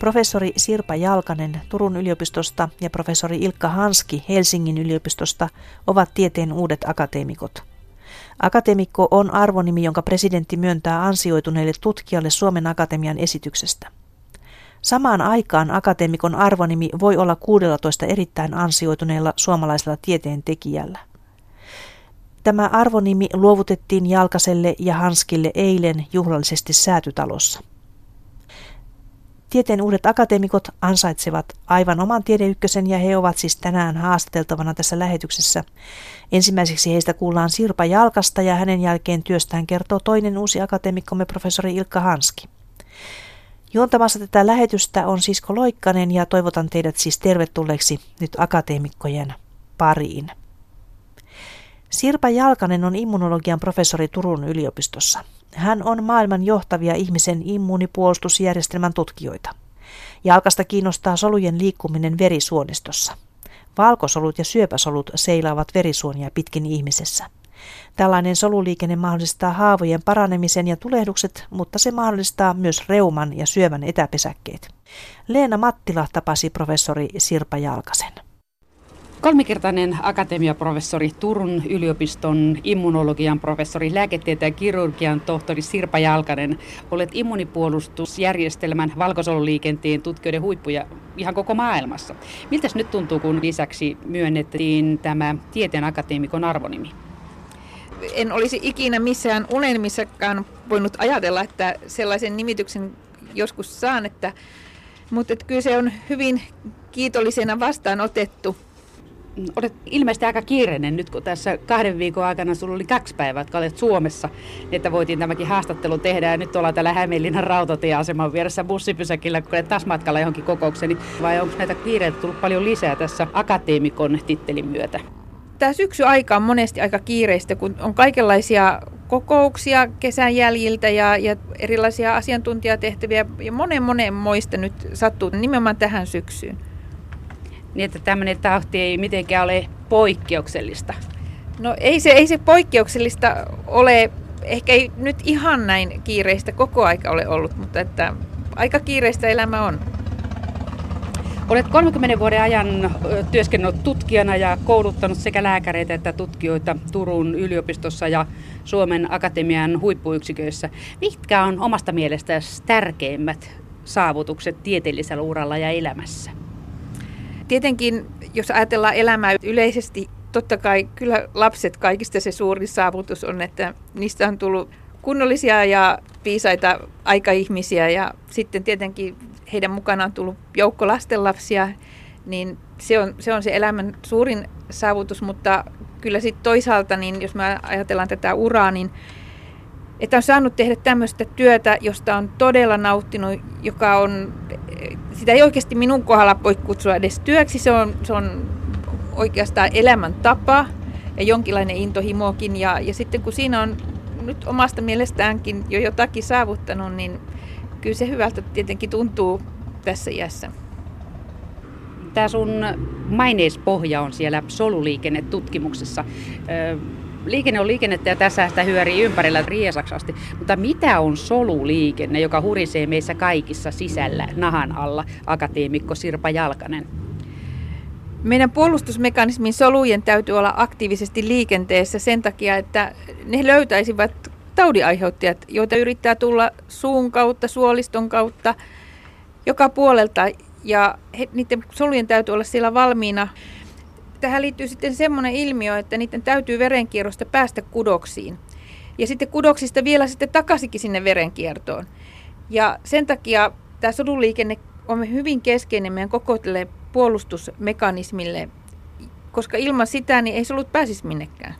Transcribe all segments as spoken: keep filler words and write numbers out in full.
Professori Sirpa Jalkanen Turun yliopistosta ja professori Ilkka Hanski Helsingin yliopistosta ovat tieteen uudet akateemikot. Akateemikko on arvonimi, jonka presidentti myöntää ansioituneelle tutkijalle Suomen Akatemian esityksestä. Samaan aikaan akateemikon arvonimi voi olla kuusitoista erittäin ansioituneella suomalaisella tieteentekijällä. Tämä arvonimi luovutettiin Jalkaselle ja Hanskille eilen juhlallisesti Säätytalossa. Tieteen uudet akateemikot ansaitsevat aivan oman tiedeykkösen ja he ovat siis tänään haastateltavana tässä lähetyksessä. Ensimmäiseksi heistä kuullaan Sirpa Jalkasta ja hänen jälkeen työstään kertoo toinen uusi akateemikkomme professori Ilkka Hanski. Juontamassa tätä lähetystä on Sisko Loikkanen ja toivotan teidät siis tervetulleeksi nyt akateemikkojen pariin. Sirpa Jalkanen on immunologian professori Turun yliopistossa. Hän on maailman johtavia ihmisen immuunipuolustusjärjestelmän tutkijoita. Jalkasta kiinnostaa solujen liikkuminen verisuonistossa. Valkosolut ja syöpäsolut seilaavat verisuonia pitkin ihmisessä. Tällainen soluliikenne mahdollistaa haavojen paranemisen ja tulehdukset, mutta se mahdollistaa myös reuman ja syövän etäpesäkkeet. Leena Mattila tapasi professori Sirpa Jalkasen. Kolmikertainen akatemiaprofessori, Turun yliopiston immunologian professori, lääketieteen ja kirurgian tohtori Sirpa Jalkanen. Olet immunipuolustusjärjestelmän valkosoluliikenteen tutkijoiden huippuja ihan koko maailmassa. Miltäs nyt tuntuu, kun lisäksi myönnettiin tämä tieteen akateemikon arvonimi? En olisi ikinä missään unelmissakaan voinut ajatella, että sellaisen nimityksen joskus saan, että, mutta että kyllä se on hyvin kiitollisena vastaanotettu. Olet ilmeisesti aika kiireinen nyt, kun tässä kahden viikon aikana sinulla oli kaksi päivää, jotka olet Suomessa, että voitiin tämäkin haastattelu tehdä. Ja nyt ollaan täällä Hämeenlinnan rautatieaseman vieressä bussipysäkillä, kun olet taas matkalla johonkin kokoukseen. Vai onko näitä kiireitä tullut paljon lisää tässä akateemikon tittelin myötä? Tämä syksy-aika on monesti aika kiireistä, kun on kaikenlaisia kokouksia kesän jäljiltä ja, ja erilaisia asiantuntijatehtäviä. Ja monen monen moista nyt sattuu nimenomaan tähän syksyyn. Niin, että tämmöinen tahti ei mitenkään ole poikkeuksellista. No ei se, ei se poikkeuksellista ole, ehkä ei nyt ihan näin kiireistä koko aika ole ollut, mutta että aika kiireistä elämä on. Olet kolmenkymmenen vuoden ajan työskennellyt tutkijana ja kouluttanut sekä lääkäreitä että tutkijoita Turun yliopistossa ja Suomen Akatemian huippuyksiköissä. Mitkä on omasta mielestäsi tärkeimmät saavutukset tieteellisellä uralla ja elämässä? Tietenkin, jos ajatellaan elämää yleisesti, totta kai kyllä lapset kaikista se suurin saavutus on, että niistä on tullut kunnollisia ja viisaita aikaihmisiä ja sitten tietenkin heidän mukanaan on tullut joukko lastenlapsia, niin se on se, on se elämän suurin saavutus, mutta kyllä sitten toisaalta, niin jos me ajatellaan tätä uraa, niin että on saanut tehdä tämmöistä työtä, josta on todella nauttinut, joka on, sitä ei oikeasti minun kohdalla voi kutsua edes työksi, se on, se on oikeastaan elämäntapa ja jonkinlainen intohimokin. Ja, ja sitten kun siinä on nyt omasta mielestäänkin jo jotakin saavuttanut, niin kyllä se hyvältä tietenkin tuntuu tässä iässä. Tämä sun maineispohja on siellä soluliikennetutkimuksessa. Liikenne on liikennettä ja tässä sitä hyörii ympärillä riesaksi asti. Mutta mitä on soluliikenne, joka hurisee meissä kaikissa sisällä nahan alla, akateemikko Sirpa Jalkanen? Meidän puolustusmekanismin solujen täytyy olla aktiivisesti liikenteessä sen takia, että ne löytäisivät taudinaiheuttajat, joita yrittää tulla suun kautta, suoliston kautta, joka puolelta. Ja he, niiden solujen täytyy olla siellä valmiina. Tähän liittyy sitten semmoinen ilmiö, että niiden täytyy verenkierrosta päästä kudoksiin. Ja sitten kudoksista vielä sitten takaisinkin sinne verenkiertoon. Ja sen takia tämä soluliikenne on hyvin keskeinen meidän koko tälle puolustusmekanismille, koska ilman sitä niin ei solut pääsisi minnekään.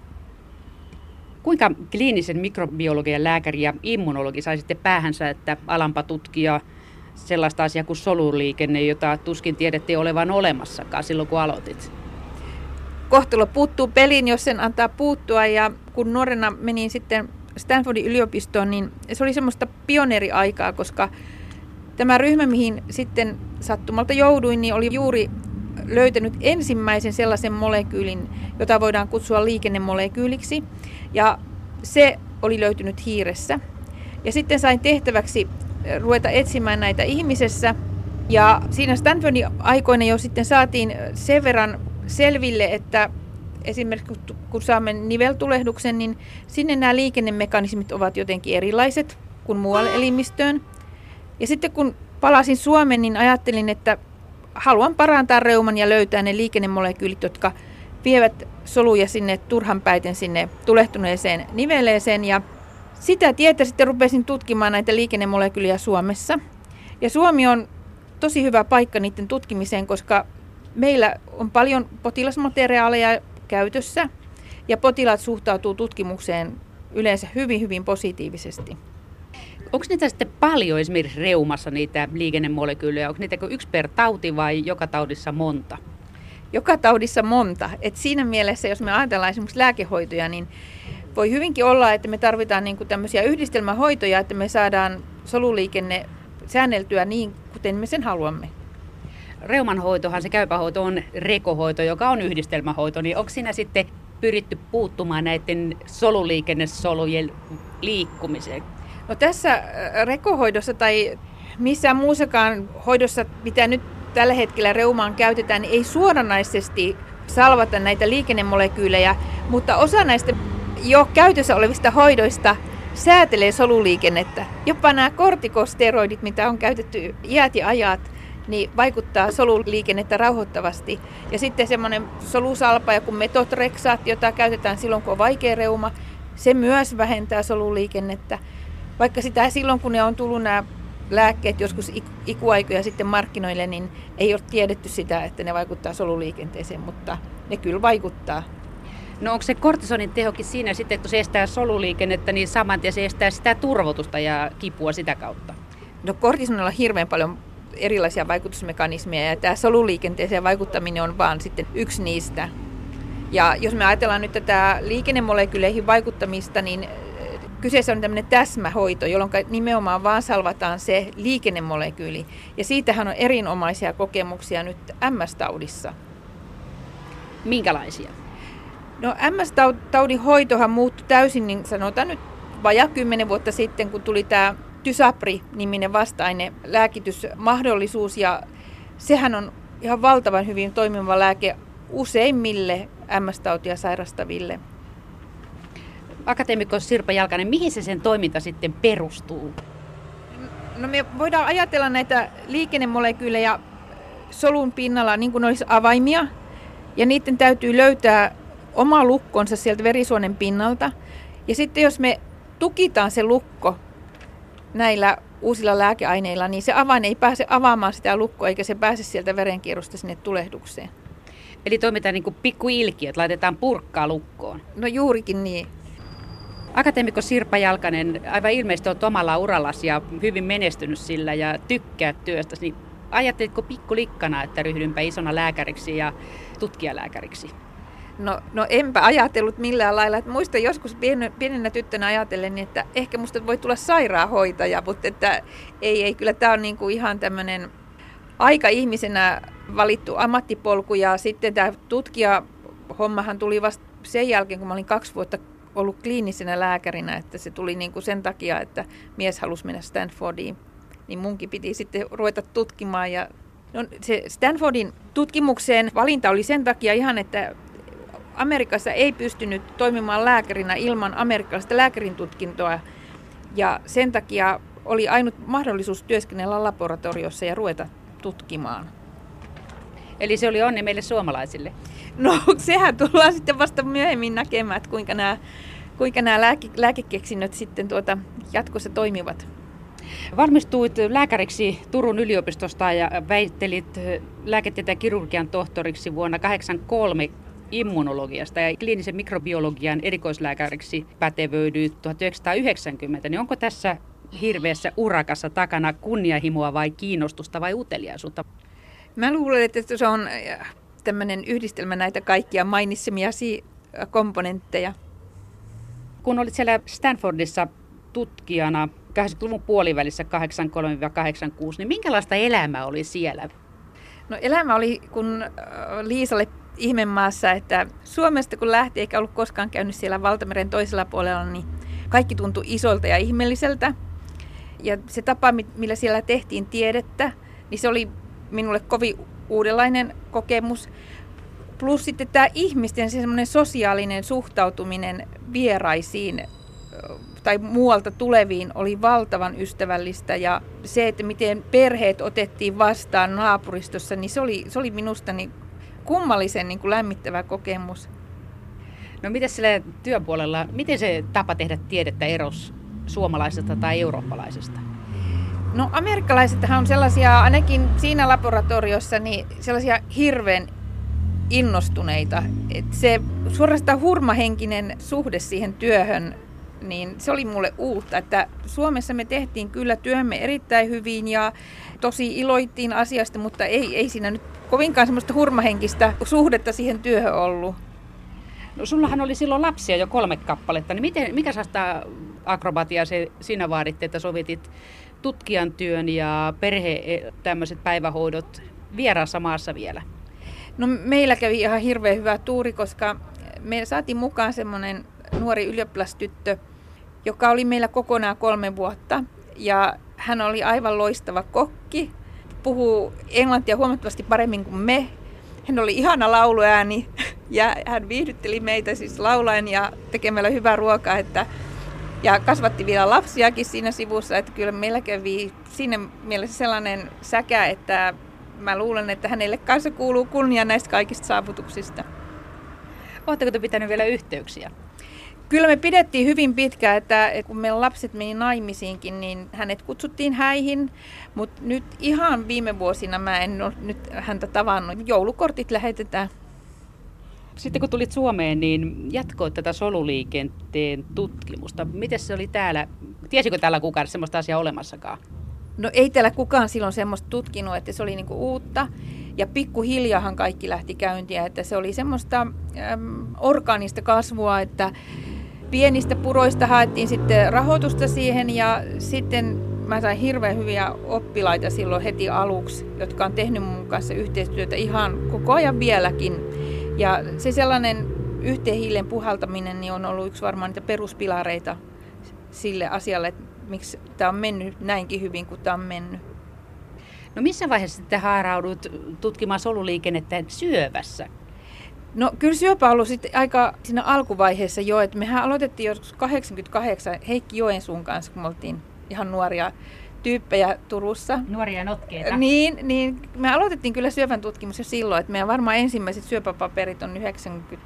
Kuinka kliinisen mikrobiologian lääkäri ja immunologi sai sitten päähänsä, että alanpa tutkia sellaista asiaa kuin soluliikenne, jota tuskin tiedettiin olevan olemassakaan silloin, kun aloitit? Kohtalo puuttuu peliin, jos sen antaa puuttua. Ja kun nuorena menin sitten Stanfordin yliopistoon, niin se oli semmoista pioneeriaikaa, koska tämä ryhmä, mihin sitten sattumalta jouduin, niin oli juuri löytänyt ensimmäisen sellaisen molekyylin, jota voidaan kutsua liikennemolekyyliksi. Ja se oli löytynyt hiiressä. Ja sitten sain tehtäväksi ruveta etsimään näitä ihmisessä Ja siinä Stanfordin aikoina jo sitten saatiin sen verran selville, että esimerkiksi kun saamme niveltulehduksen, niin sinne nämä liikennemekanismit ovat jotenkin erilaiset kuin muualle elimistöön. Ja sitten kun palasin Suomeen, niin ajattelin, että haluan parantaa reuman ja löytää ne liikennemolekyylit, jotka vievät soluja sinne turhanpäiten sinne tulehtuneeseen niveleeseen. Ja sitä tietä sitten rupesin tutkimaan näitä liikennemolekyyliä Suomessa. Ja Suomi on tosi hyvä paikka niiden tutkimiseen, koska meillä on paljon potilasmateriaaleja käytössä ja potilaat suhtautuu tutkimukseen yleensä hyvin, hyvin positiivisesti. Onko niitä sitten paljon esimerkiksi reumassa niitä liikennemolekyylejä? Onko niitä yksi per tauti vai joka taudissa monta? Joka taudissa monta. Et siinä mielessä, jos me ajatellaan esimerkiksi lääkehoitoja, niin voi hyvinkin olla, että me tarvitaan niinku tämmöisiä yhdistelmähoitoja, että me saadaan soluliikenne säänneltyä niin, kuten me sen haluamme. Reuman hoitohan, se käypähoito on rekohoito, joka on yhdistelmähoito, niin onko siinä sitten pyritty puuttumaan näiden soluliikennesolujen liikkumiseen? No tässä rekohoidossa tai missään muussakaan hoidossa, mitä nyt tällä hetkellä reumaan käytetään, niin ei suoranaisesti salvata näitä liikennemolekyylejä, mutta osa näistä jo käytössä olevista hoidoista säätelee soluliikennettä. Jopa nämä kortikosteroidit, mitä on käytetty iät ja ajat, niin vaikuttaa soluliikennettä rauhoittavasti. Ja sitten semmoinen solusalpaja kuin metotreksaatti, jota käytetään silloin, kun on vaikea reuma, se myös vähentää soluliikennettä. Vaikka sitä silloin, kun ne on tullut nämä lääkkeet joskus ikuaikoja sitten markkinoille, niin ei ole tiedetty sitä, että ne vaikuttaa soluliikenteeseen, mutta ne kyllä vaikuttaa. No onko se kortisonin tehokin siinä sitten, että kun se estää soluliikennettä, niin saman tien se estää sitä turvotusta ja kipua sitä kautta? No kortisonilla on hirveän paljon erilaisia vaikutusmekanismeja ja tämä soluliikenteeseen vaikuttaminen on vaan sitten yksi niistä. Ja jos me ajatellaan nyt tätä liikennemolekyyleihin vaikuttamista, niin kyseessä on tämmöinen täsmähoito, jolloin nimenomaan vaan salvataan se liikennemolekyyli. Ja siitähän on erinomaisia kokemuksia nyt M S-taudissa. Minkälaisia? No M S-taudin hoitohan muuttui täysin, niin sanotaan nyt vajaa kymmenen vuotta sitten, kun tuli tämä Tysapri-niminen vasta-aine lääkitysmahdollisuus. Ja sehän on ihan valtavan hyvin toimiva lääke useimmille M S-tautia sairastaville. Akateemikko Sirpa Jalkanen, mihin se sen toiminta sitten perustuu? No me voidaan ajatella näitä liikennemolekyylejä solun pinnalla niin kuin olisi avaimia. Ja niiden täytyy löytää oma lukkonsa sieltä verisuonen pinnalta. Ja sitten jos me tukitaan se lukko näillä uusilla lääkeaineilla, niin se avain ei pääse avaamaan sitä lukkoa, eikä se pääse sieltä verenkierrosta sinne tulehdukseen. Eli toimitaan niin kuin pikkuilkiöt, laitetaan purkkaa lukkoon. No juurikin niin. Akateemikko Sirpa Jalkanen, aivan ilmeisesti olet omalla urallasi ja hyvin menestynyt sillä ja tykkäät työstäsi. Niin ajattelitko pikkulikkana, että ryhdynpä isona lääkäriksi ja tutkijalääkäriksi? No, no enpä ajatellut millään lailla. Että muistan joskus pien, pienenä tyttönä ajatellen, että ehkä musta voi tulla sairaanhoitaja, mutta että ei, ei kyllä tämä on niinku ihan tämmöinen aika-ihmisenä valittu ammattipolku. Ja sitten tämä tutkijahommahan tuli vasta sen jälkeen, kun mä olin kaksi vuotta ollut kliinisenä lääkärinä, että se tuli niinku sen takia, että mies halusi mennä Stanfordiin, niin munkin piti sitten ruveta tutkimaan. Ja no, se Stanfordin tutkimukseen valinta oli sen takia ihan, että Amerikassa ei pystynyt toimimaan lääkärinä ilman amerikkalaista lääkärin tutkintoa ja sen takia oli ainut mahdollisuus työskennellä laboratoriossa ja ruveta tutkimaan. Eli se oli onni meille suomalaisille? No sehän tullaan sitten vasta myöhemmin näkemään, että kuinka nämä, kuinka nämä lääke, lääkekeksinnöt sitten tuota jatkossa toimivat. Valmistuit lääkäriksi Turun yliopistosta ja väittelit lääketieteen ja kirurgian tohtoriksi vuonna tuhatyhdeksänsataakahdeksankymmentäkolme immunologiasta ja kliinisen mikrobiologian erikoislääkäriksi pätevöidyit tuhatyhdeksänsataayhdeksänkymmentä. Niin onko tässä hirveässä urakassa takana kunnianhimoa vai kiinnostusta vai uteliaisuutta? Mä luulen, että se on tämmöinen yhdistelmä näitä kaikkia mainitsemiasi komponentteja. Kun olit siellä Stanfordissa tutkijana kahdeksankymmentäluvun puolivälissä kahdeksankymmentäkolme kahdeksankymmentäkuusi, niin minkälaista elämää oli siellä? No elämä oli kun Liisalle ihmemaassa, että Suomesta kun lähti eikä ollut koskaan käynyt siellä Valtameren toisella puolella, niin kaikki tuntui isolta ja ihmeelliseltä. Ja se tapa, millä siellä tehtiin tiedettä, niin se oli minulle kovin uudenlainen kokemus. Plus sitten tämä ihmisten se semmoinen sosiaalinen suhtautuminen vieraisiin tai muualta tuleviin oli valtavan ystävällistä. Ja se, että miten perheet otettiin vastaan naapuristossa, niin se oli, se oli minusta niin kummallisen niin kuin lämmittävä kokemus. No miten sillä työpuolella, miten se tapa tehdä tiedettä erosi suomalaisesta tai eurooppalaisesta? No amerikkalaisethan on sellaisia, ainakin siinä laboratoriossa, niin sellaisia hirveän innostuneita. Että se suorastaan hurmahenkinen suhde siihen työhön, niin se oli mulle uutta. Että Suomessa me tehtiin kyllä työmme erittäin hyvin ja tosi iloittiin asiasta, mutta ei, ei siinä nyt kovinkaan semmoista hurmahenkistä suhdetta siihen työhön ollut. No sullahan oli silloin lapsia jo kolme kappaletta, niin miten, mikä saasta akrobatiaa se sinä vaaditte, että sovitit tutkijan työn ja perhe tämmöiset päivähoidot vieraassa maassa vielä? No meillä kävi ihan hirveän hyvä tuuri, koska me saatiin mukaan semmoinen nuori ylioppilastyttö, joka oli meillä kokonaan kolme vuotta. Ja hän oli aivan loistava kokki, puhuu englantia huomattavasti paremmin kuin me. Hän oli ihana lauluääni ja hän viihdytteli meitä siis laulaen ja tekemällä hyvää ruokaa. Että, ja kasvatti vielä lapsiakin siinä sivussa, että kyllä meillä kävi siinä mielessä sellainen säkä, että mä luulen, että hänelle kanssa kuuluu kunnia näistä kaikista saavutuksista. Oletteko te pitänyt vielä yhteyksiä? Kyllä me pidettiin hyvin pitkään, että kun meidän lapset meni naimisiinkin, niin hänet kutsuttiin häihin. Mutta nyt ihan viime vuosina mä en ole nyt häntä tavannut. Joulukortit lähetetään. Sitten kun tulit Suomeen, niin jatkoit tätä soluliikenteen tutkimusta. Miten se oli täällä? Tiesikö täällä kukaan sellaista asiaa olemassakaan? No ei täällä kukaan silloin semmoista tutkinut, että se oli niinku uutta. Ja pikkuhiljaahan kaikki lähti käyntiä, että se oli semmoista äm, orgaanista kasvua, että pienistä puroista haettiin sitten rahoitusta siihen ja sitten mä sain hirveän hyviä oppilaita silloin heti aluksi, jotka on tehnyt mun kanssa yhteistyötä ihan koko ajan vieläkin. Ja se sellainen yhteen hiilen puhaltaminen niin on ollut yksi varmaan niitä peruspilareita sille asialle, että miksi tämä on mennyt näinkin hyvin kuin tämä on mennyt. No missä vaiheessa sitten haaraudut tutkimaan soluliikennettä syövässä? No kyllä syöpä on ollut sitten aika siinä alkuvaiheessa jo, että mehän aloitettiin joskus kahdeksankymmentäkahdeksan Heikki Joensuun kanssa, kun me oltiin ihan nuoria tyyppejä Turussa. Nuoria notkeita. Niin, niin me aloitettiin kyllä syövän tutkimus jo silloin, että meidän varmaan ensimmäiset syöpäpaperit on yhdeksänkymmentä,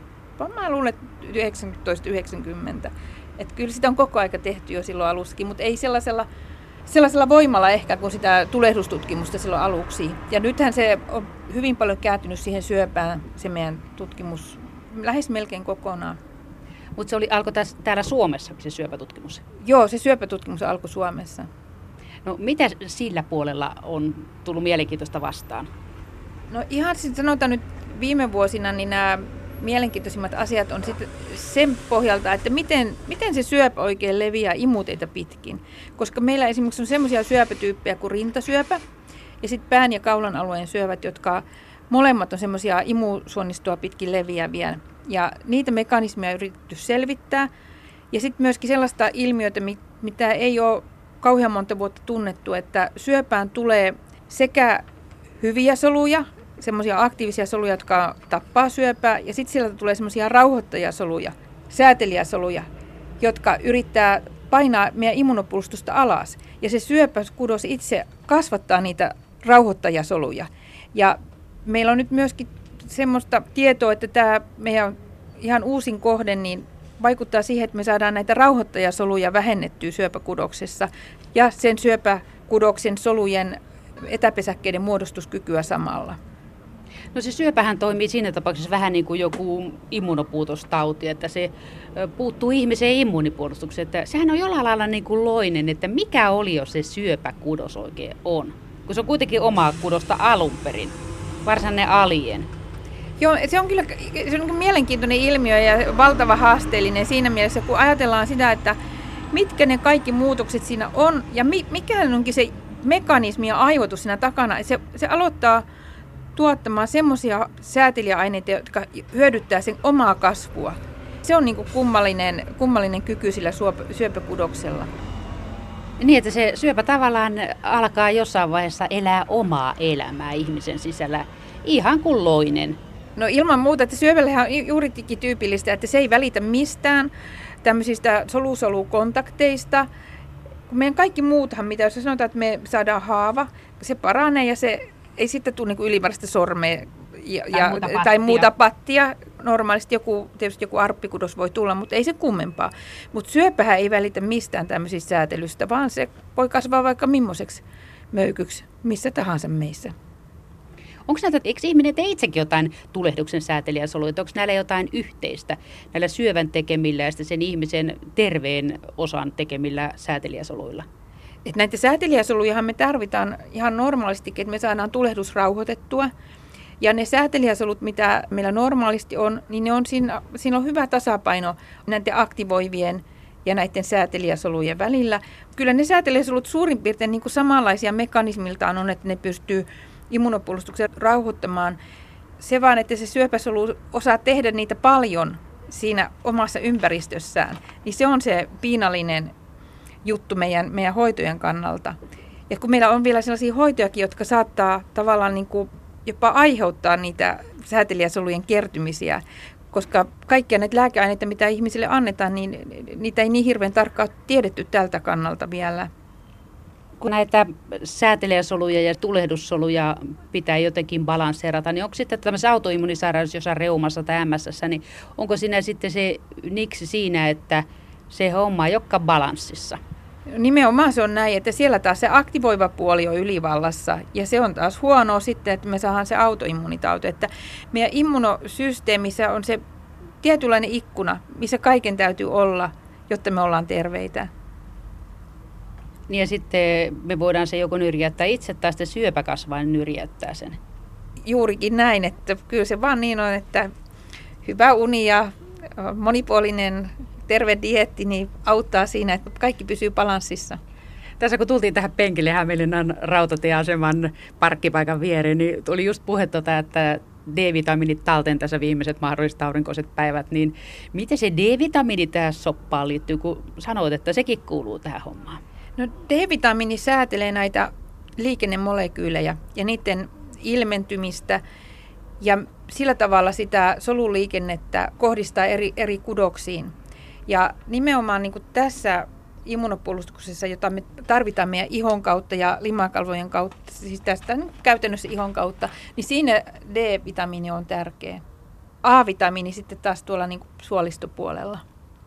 mä luulen, että yhdeksäntoista yhdeksänkymmentä. Että kyllä sitä on koko aika tehty jo silloin alussakin, mutta ei sellaisella, sellaisella voimalla ehkä kuin sitä tulehdustutkimusta silloin aluksi. Ja nythän se on hyvin paljon kääntynyt siihen syöpään, se meidän tutkimus, lähes melkein kokonaan. Mutta se oli, alkoi tässä, täällä Suomessa se syöpätutkimus? Joo, se syöpätutkimus alkoi Suomessa. No mitä sillä puolella on tullut mielenkiintoista vastaan? No ihan sitten sanotaan nyt viime vuosina, niin nämä mielenkiintoisimmat asiat on sitten sen pohjalta, että miten, miten se syöpä oikein leviää imuteita pitkin. Koska meillä esimerkiksi on semmoisia syöpätyyppejä kuin rintasyöpä ja sitten pään ja kaulan alueen syövät, jotka molemmat on semmoisia imusuonistoa pitkin leviäviä. Ja niitä mekanismeja on yritetty selvittää. Ja sitten myöskin sellaista ilmiötä, mitä ei ole kauhean monta vuotta tunnettu, että syöpään tulee sekä hyviä soluja, semmoisia aktiivisia soluja, jotka tappaa syöpää, ja sitten sieltä tulee semmoisia rauhoittajasoluja, säätelijäsoluja, jotka yrittää painaa meidän immunopulstusta alas. Ja se syöpäkudos itse kasvattaa niitä rauhoittajasoluja. Ja meillä on nyt myöskin semmoista tietoa, että tämä meidän ihan uusin kohde niin vaikuttaa siihen, että me saadaan näitä rauhoittajasoluja vähennettyä syöpäkudoksessa ja sen syöpäkudoksen solujen etäpesäkkeiden muodostuskykyä samalla. No se syöpähän toimii siinä tapauksessa vähän niin kuin joku immunopuutostauti, että se puuttuu ihmisen immuunipuolustukseen. Että sehän on jollain lailla niin kuin loinen, että mikä oli jo se syöpäkudos oikein on, kun se on kuitenkin omaa kudosta alun perin, varsinainen alien. Joo, se on kyllä se on mielenkiintoinen ilmiö ja valtava haasteellinen siinä mielessä, kun ajatellaan sitä, että mitkä ne kaikki muutokset siinä on ja mikä onkin se mekanismi ja aivotus siinä takana. Se, se aloittaa tuottamaan semmoisia säätelijäaineita, jotka hyödyttää sen omaa kasvua. Se on niin kuin kummallinen, kummallinen kyky sillä syöpäkudoksella. Niin, että se syöpä tavallaan alkaa jossain vaiheessa elää omaa elämää ihmisen sisällä, ihan kuin loinen. No ilman muuta, että syövällehän on juuri tyypillistä, että se ei välitä mistään tämmöisistä solusolukontakteista. Meidän kaikki muuthan, mitä jos sanotaan, että me saadaan haava, se paranee ja se ei sitten tule niin kuin ylimääräistä sormea ja, tai, ja, muuta tai muuta pattia. Normaalisti joku, tietysti joku arppikudos voi tulla, mutta ei se kummempaa. Mutta syöpähän ei välitä mistään tämmöisistä säätelystä, vaan se voi kasvaa vaikka millaiseksi möykyksi missä tahansa meissä. Onko näitä, eikö ihminen tee itsekin jotain tulehduksen säätelijäsoluja? Onko näillä jotain yhteistä, näillä syövän tekemillä ja sen ihmisen terveen osan tekemillä säätelijäsoluilla? Et näitä säätelijäsolujahan me tarvitaan ihan normaalisti, että me saadaan tulehdus rauhoitettua. Ja ne säätelijäsolut, mitä meillä normaalisti on, niin ne on siinä, siinä on hyvä tasapaino näiden aktivoivien ja näiden säätelijäsolujen välillä. Kyllä ne säätelijäsolut suurin piirtein niin kuin samanlaisia mekanismiltaan on, että ne pystyy immunopuolustuksen rauhoittamaan. Se vaan, että se syöpäsolu osaa tehdä niitä paljon siinä omassa ympäristössään, niin se on se piinallinen juttu meidän, meidän hoitojen kannalta. Ja kun meillä on vielä sellaisia hoitojakin, jotka saattaa tavallaan niin kuin jopa aiheuttaa niitä säätelijäsolujen kertymisiä, koska kaikkia näitä lääkeaineita, mitä ihmisille annetaan, niin niitä ei niin hirveän tarkkaan tiedetty tältä kannalta vielä. Kun näitä säätelijäsoluja ja tulehdussoluja pitää jotenkin balanseerata, niin onko sitten tämmöisessä autoimmunisairaudessa, jossain reumassa tai M S S, niin onko siinä sitten se niksi siinä, että se homma ei olekaan balanssissa? Nimenomaan se on näin, että siellä taas se aktivoiva puoli on ylivallassa ja se on taas huonoa sitten, että me saadaan se autoimmunitauti. Että meidän immunosysteemissä on se tietynlainen ikkuna, missä kaiken täytyy olla, jotta me ollaan terveitä. Niin ja sitten me voidaan se joko nyrjäyttää itse tai sitten syöpäkasvain nyrjäyttää sen. Juurikin näin, että kyllä se vaan niin on, että hyvä uni ja monipuolinen terve dieetti niin auttaa siinä, että kaikki pysyy balanssissa. Tässä kun tultiin tähän penkille Hämeenlinnan rautatieaseman parkkipaikan viereen, niin tuli just puhe tota, että D-vitamiinit talteen tässä viimeiset mahdolliset aurinkoiset päivät, niin miten se D-vitamiini tähän soppaan liittyy, kun sanoit, että sekin kuuluu tähän hommaan? No D-vitamiini säätelee näitä liikennemolekyylejä ja niiden ilmentymistä ja sillä tavalla sitä soluliikennettä kohdistaa eri, eri kudoksiin. Ja nimenomaan niin kuin tässä immunopuolustuksessa, jota me tarvitaan meidän ihon kautta ja limakalvojen kautta, siis tästä käytännössä ihon kautta, niin siinä D-vitamiini on tärkeä. A-vitamiini sitten taas tuolla niin kuin suolistopuolella.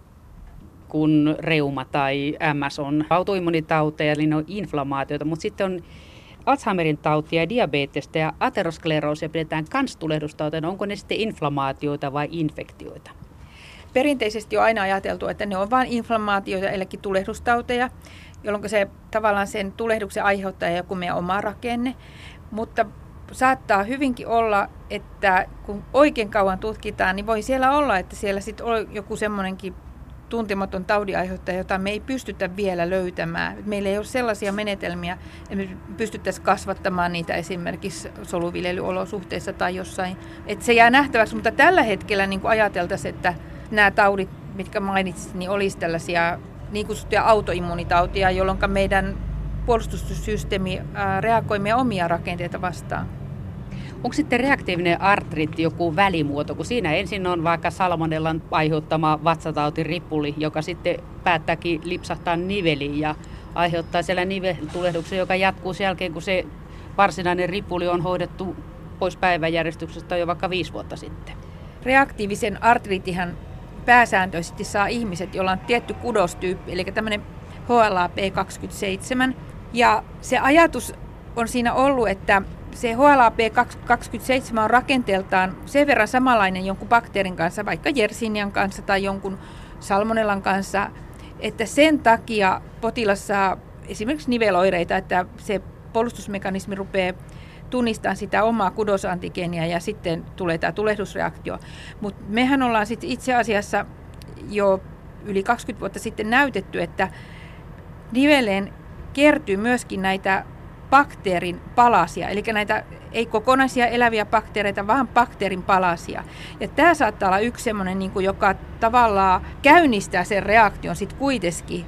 Kun reuma tai M S on autoimmunitauteja, eli ne on inflamaatioita, mutta sitten on Alzheimerin tautia ja diabetesta ja ateroskleroosia pidetään kans tulehdustauteina. Onko ne sitten inflamaatioita vai infektioita? Perinteisesti on aina ajateltu, että ne on vain inflammaatioita, eli tulehdustauteja, jolloin se tavallaan sen tulehduksen aiheuttaja joku meidän oma rakenne. Mutta saattaa hyvinkin olla, että kun oikein kauan tutkitaan, niin voi siellä olla, että siellä sitten on joku semmoinenkin tuntematon taudinaiheuttaja, jota me ei pystytä vielä löytämään. Meillä ei ole sellaisia menetelmiä, että me pystyttäisiin kasvattamaan niitä esimerkiksi soluviljelyolosuhteissa tai jossain. Että se jää nähtäväksi, mutta tällä hetkellä niin kuin ajateltaisiin, että nämä taudit, mitkä mainitsit, niin olisi tällaisia niin kutsuttuja autoimmunitautia, jolloin meidän puolustussysteemi reagoi meidän omia rakenteita vastaan. Onko sitten reaktiivinen artriitti joku välimuoto, kun siinä ensin on vaikka salmonellan aiheuttama vatsatautiripuli, joka sitten päättääkin lipsahtaa niveliin ja aiheuttaa siellä niveltulehduksen, joka jatkuu sen jälkeen, kun se varsinainen ripuli on hoidettu pois päiväjärjestyksestä jo vaikka viisi vuotta sitten. Reaktiivisen artriittihan pääsääntöisesti saa ihmiset, joilla on tietty kudostyyppi, eli tämmöinen H L A P kaksikymmentäseitsemän. Ja se ajatus on siinä ollut, että se H L A P kaksikymmentäseitsemän on rakenteeltaan sen verran samanlainen jonkun bakteerin kanssa, vaikka Yersinian kanssa tai jonkun salmonellan kanssa, että sen takia potilas saa esimerkiksi niveloireita, että se puolustusmekanismi rupeaa tunnistamaan sitä omaa kudosantigeenia ja sitten tulee tämä tulehdusreaktio. Mutta mehän ollaan sitten itse asiassa jo yli kaksikymmentä vuotta sitten näytetty, että niveleen kertyy myöskin näitä bakteerin palasia, eli näitä ei kokonaisia eläviä bakteereita, vaan bakteerin palasia. Ja tämä saattaa olla yksi semmoinen, niin kuin, joka tavallaan käynnistää sen reaktion sitten kuitenkin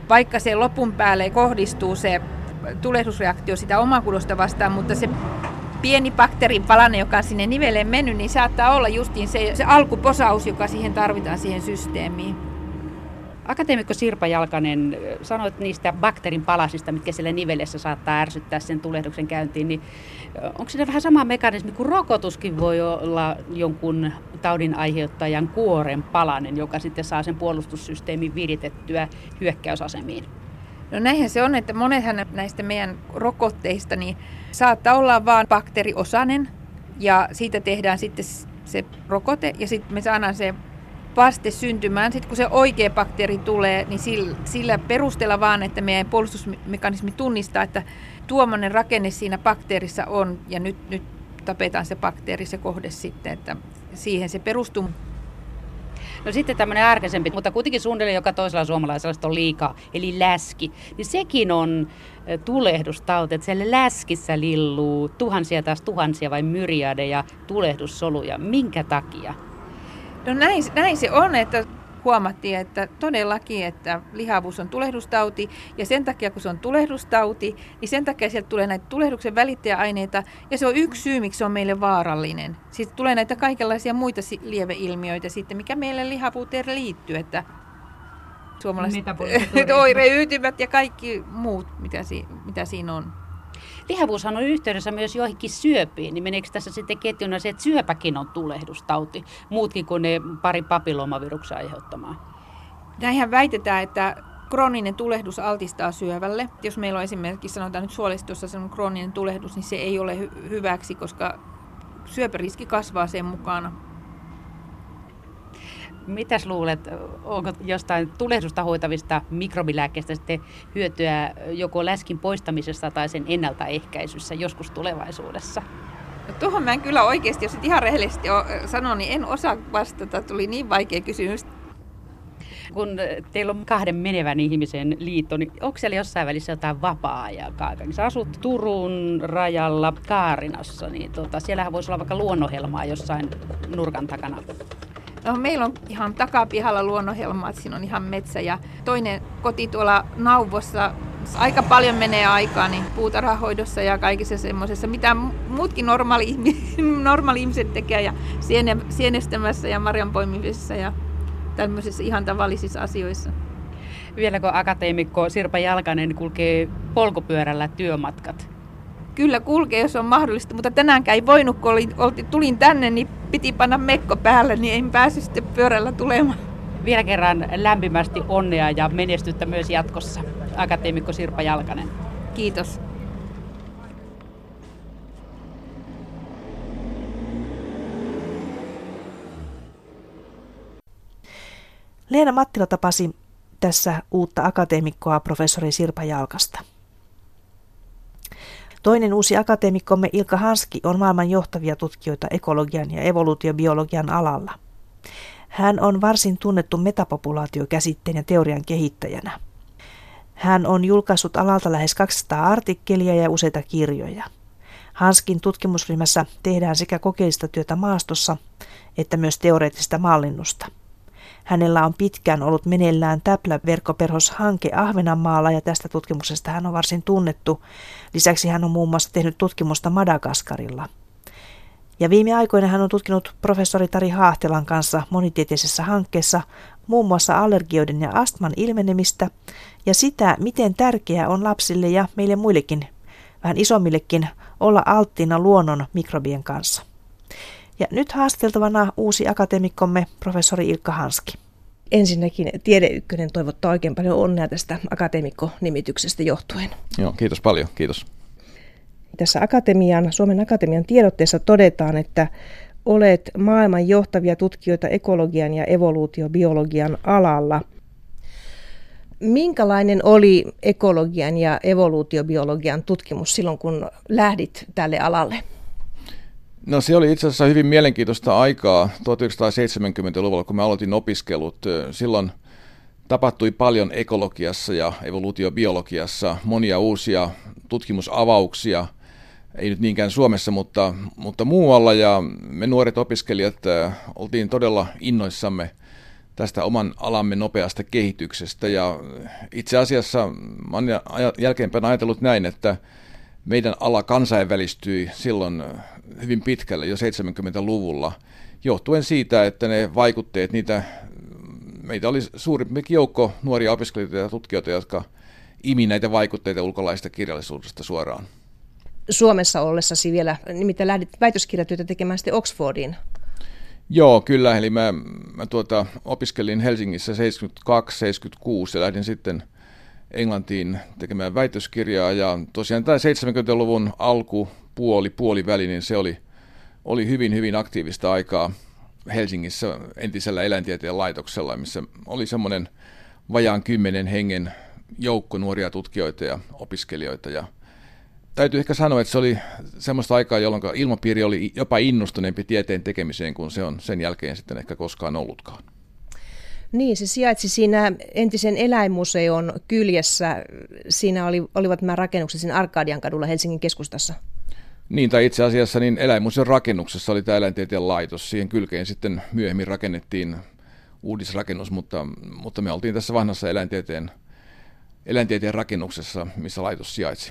vaikka se lopun päälle kohdistuu se tulehdusreaktio sitä omakudosta vastaan, mutta se pieni bakteerin palanen, joka on sinne niveleen mennyt, niin saattaa olla justiin se, se alkuposaus, joka siihen tarvitaan siihen systeemiin. Akateemikko Sirpa Jalkanen, sanoit niistä bakteerin palasista, mitkä siellä nivelessä saattaa ärsyttää sen tulehduksen käyntiin, niin onko siinä vähän sama mekanismi kuin rokotuskin voi olla jonkun taudin aiheuttajan kuoren palanen, joka sitten saa sen puolustussysteemin viritettyä hyökkäysasemiin? No näinhän se on, että monethan näistä meidän rokotteista niin saattaa olla vain bakteeriosainen ja siitä tehdään sitten se rokote ja sitten me saadaan se vaste syntymään. Sitten kun se oikea bakteeri tulee, niin sillä, sillä perusteella vaan, että meidän puolustusmekanismi tunnistaa, että tuommoinen rakenne siinä bakteerissa on ja nyt, nyt tapetaan se bakteeri, se kohde sitten, että siihen se perustuu. No sitten tämmöinen ärkäisempi, mutta kuitenkin suunnilleen joka toisella suomalaisella on liikaa, eli läski. Niin sekin on tulehdustauti, että siellä läskissä lilluu tuhansia taas tuhansia vai myriadeja tulehdussoluja. Minkä takia? No näin, näin se on, että huomattiin, että todellakin, että lihavuus on tulehdustauti ja sen takia, kun se on tulehdustauti, niin sen takia sieltä tulee näitä tulehduksen välittäjäaineita ja se on yksi syy, miksi se on meille vaarallinen. Sitten tulee näitä kaikenlaisia muita lieveilmiöitä sitten, mikä meille lihavuuteen liittyy, että suomalaiset oireyhtymät ja kaikki muut, mitä, si, mitä siinä on. Lihavuushan on yhteydessä myös joihinkin syöpiin, niin meneekö tässä sitten ketjuna se, että syöpäkin on tulehdustauti, muutkin kuin ne pari papilloomaviruksen aiheuttamaa? Näinhän väitetään, että krooninen tulehdus altistaa syövälle. Jos meillä on esimerkiksi sanotaan nyt suolistossa sellainen krooninen tulehdus, niin se ei ole hy- hyväksi, koska syöpäriski kasvaa sen mukana. Mitäs luulet, onko jostain tulehdusta hoitavista mikrobilääkkeistä sitten hyötyä joko läskin poistamisessa tai sen ennaltaehkäisyssä joskus tulevaisuudessa? No tuohon mä en kyllä oikeasti, jos et ihan rehellisesti sanon, niin en osaa vastata. Tuli niin vaikea kysymys. Kun teillä on kahden menevän ihmisen liitto, niin onko siellä jossain välissä jotain vapaa-aikaa? Sä asut Turun rajalla Kaarinassa, niin tuota, siellähän voisi olla vaikka luonnonhelmaa jossain nurkan takana. No, meillä on ihan takapihalla luonnonhelma, että siinä on ihan metsä ja toinen koti tuolla Nauvossa. Aika paljon menee aikaa niin puutarhahoidossa ja kaikissa semmoisessa, mitä muutkin normaali, normaali ihmiset tekee ja siene, sienestämässä ja marjanpoimimisessa ja tämmöisissä ihan tavallisissa asioissa. Vieläkö akateemikko Sirpa Jalkanen kulkee polkupyörällä työmatkat? Kyllä kulkee, jos on mahdollista, mutta tänäänkään ei voinut, kun olin, tulin tänne, niin piti panna mekko päälle, niin en päässyt sitten pyörällä tulemaan. Vielä kerran lämpimästi onnea ja menestystä myös jatkossa, akateemikko Sirpa Jalkanen. Kiitos. Leena Mattila tapasi tässä uutta akateemikkoa, professori Sirpa Jalkasta. Toinen uusi akateemikkomme Ilkka Hanski on maailman johtavia tutkijoita ekologian ja evoluutiobiologian alalla. Hän on varsin tunnettu metapopulaatiokäsitteen ja teorian kehittäjänä. Hän on julkaissut alalta lähes kaksisataa artikkelia ja useita kirjoja. Hanskin tutkimusryhmässä tehdään sekä kokeellista työtä maastossa että myös teoreettista mallinnusta. Hänellä on pitkään ollut meneillään Täplä-verkkoperhoshanke Ahvenanmaalla ja tästä tutkimuksesta hän on varsin tunnettu. Lisäksi hän on muun muassa tehnyt tutkimusta Madagaskarilla. Ja viime aikoina hän on tutkinut professori Tari Haahtelan kanssa monitieteisessä hankkeessa muun muassa allergioiden ja astman ilmenemistä ja sitä, miten tärkeää on lapsille ja meille muillekin, vähän isommillekin, olla alttiina luonnon mikrobien kanssa. Ja nyt haasteltavana uusi akateemikkomme, professori Ilkka Hanski. Ensinnäkin Tiede Ykkönen toivottaa oikein paljon onnea tästä akateemikko-nimityksestä johtuen. Joo, kiitos paljon, kiitos. Tässä Akatemian, Suomen Akatemian tiedotteessa todetaan, että olet maailman johtavia tutkijoita ekologian ja evoluutiobiologian alalla. Minkälainen oli ekologian ja evoluutiobiologian tutkimus silloin, kun lähdit tälle alalle? No se oli itse asiassa hyvin mielenkiintoista aikaa tuhatyhdeksänsataaseitsemänkymmentäluvulla, kun mä aloitin opiskelut. Silloin tapahtui paljon ekologiassa ja evoluutiobiologiassa, monia uusia tutkimusavauksia, ei nyt niinkään Suomessa, mutta, mutta muualla. Ja me nuoret opiskelijat oltiin todella innoissamme tästä oman alamme nopeasta kehityksestä. Ja itse asiassa mä olen jälkeenpäin ajatellut näin, että meidän ala kansainvälistyi silloin hyvin pitkälle jo seitsemänkymmentäluvulla, johtuen siitä, että ne vaikutteet, niitä, meitä oli suurimpikin joukko nuoria opiskelijoita ja tutkijoita, jotka imi näitä vaikutteita ulkolaisesta kirjallisuudesta suoraan. Suomessa ollessasi vielä, nimittäin lähdit väitöskirjatyötä tekemään sitten Oxfordiin. Joo, kyllä. Eli mä, mä tuota, opiskelin Helsingissä seitsemänkymmentäkaksi seitsemänkymmentäkuusi ja lähdin sitten Englantiin tekemään väitöskirjaa. Ja tosiaan tämä seitsemänkymmentäluvun alkupuoli, puoliväli, niin se oli, oli hyvin, hyvin aktiivista aikaa Helsingissä entisellä eläintieteen laitoksella, missä oli semmoinen vajaan kymmenen hengen joukko nuoria tutkijoita ja opiskelijoita. Ja täytyy ehkä sanoa, että se oli semmoista aikaa, jolloin ilmapiiri oli jopa innostuneempi tieteen tekemiseen kuin se on sen jälkeen sitten ehkä koskaan ollutkaan. Niin, se sijaitsi siinä entisen eläinmuseon kyljessä. Siinä oli, olivat nämä rakennukset siinä Arkadian kadulla Helsingin keskustassa. Niin, tai itse asiassa niin eläinmuseon rakennuksessa oli tämä eläintieteen laitos. Siihen kylkeen sitten myöhemmin rakennettiin uudisrakennus, mutta, mutta me oltiin tässä vanhassa eläintieteen, eläintieteen rakennuksessa, missä laitos sijaitsi.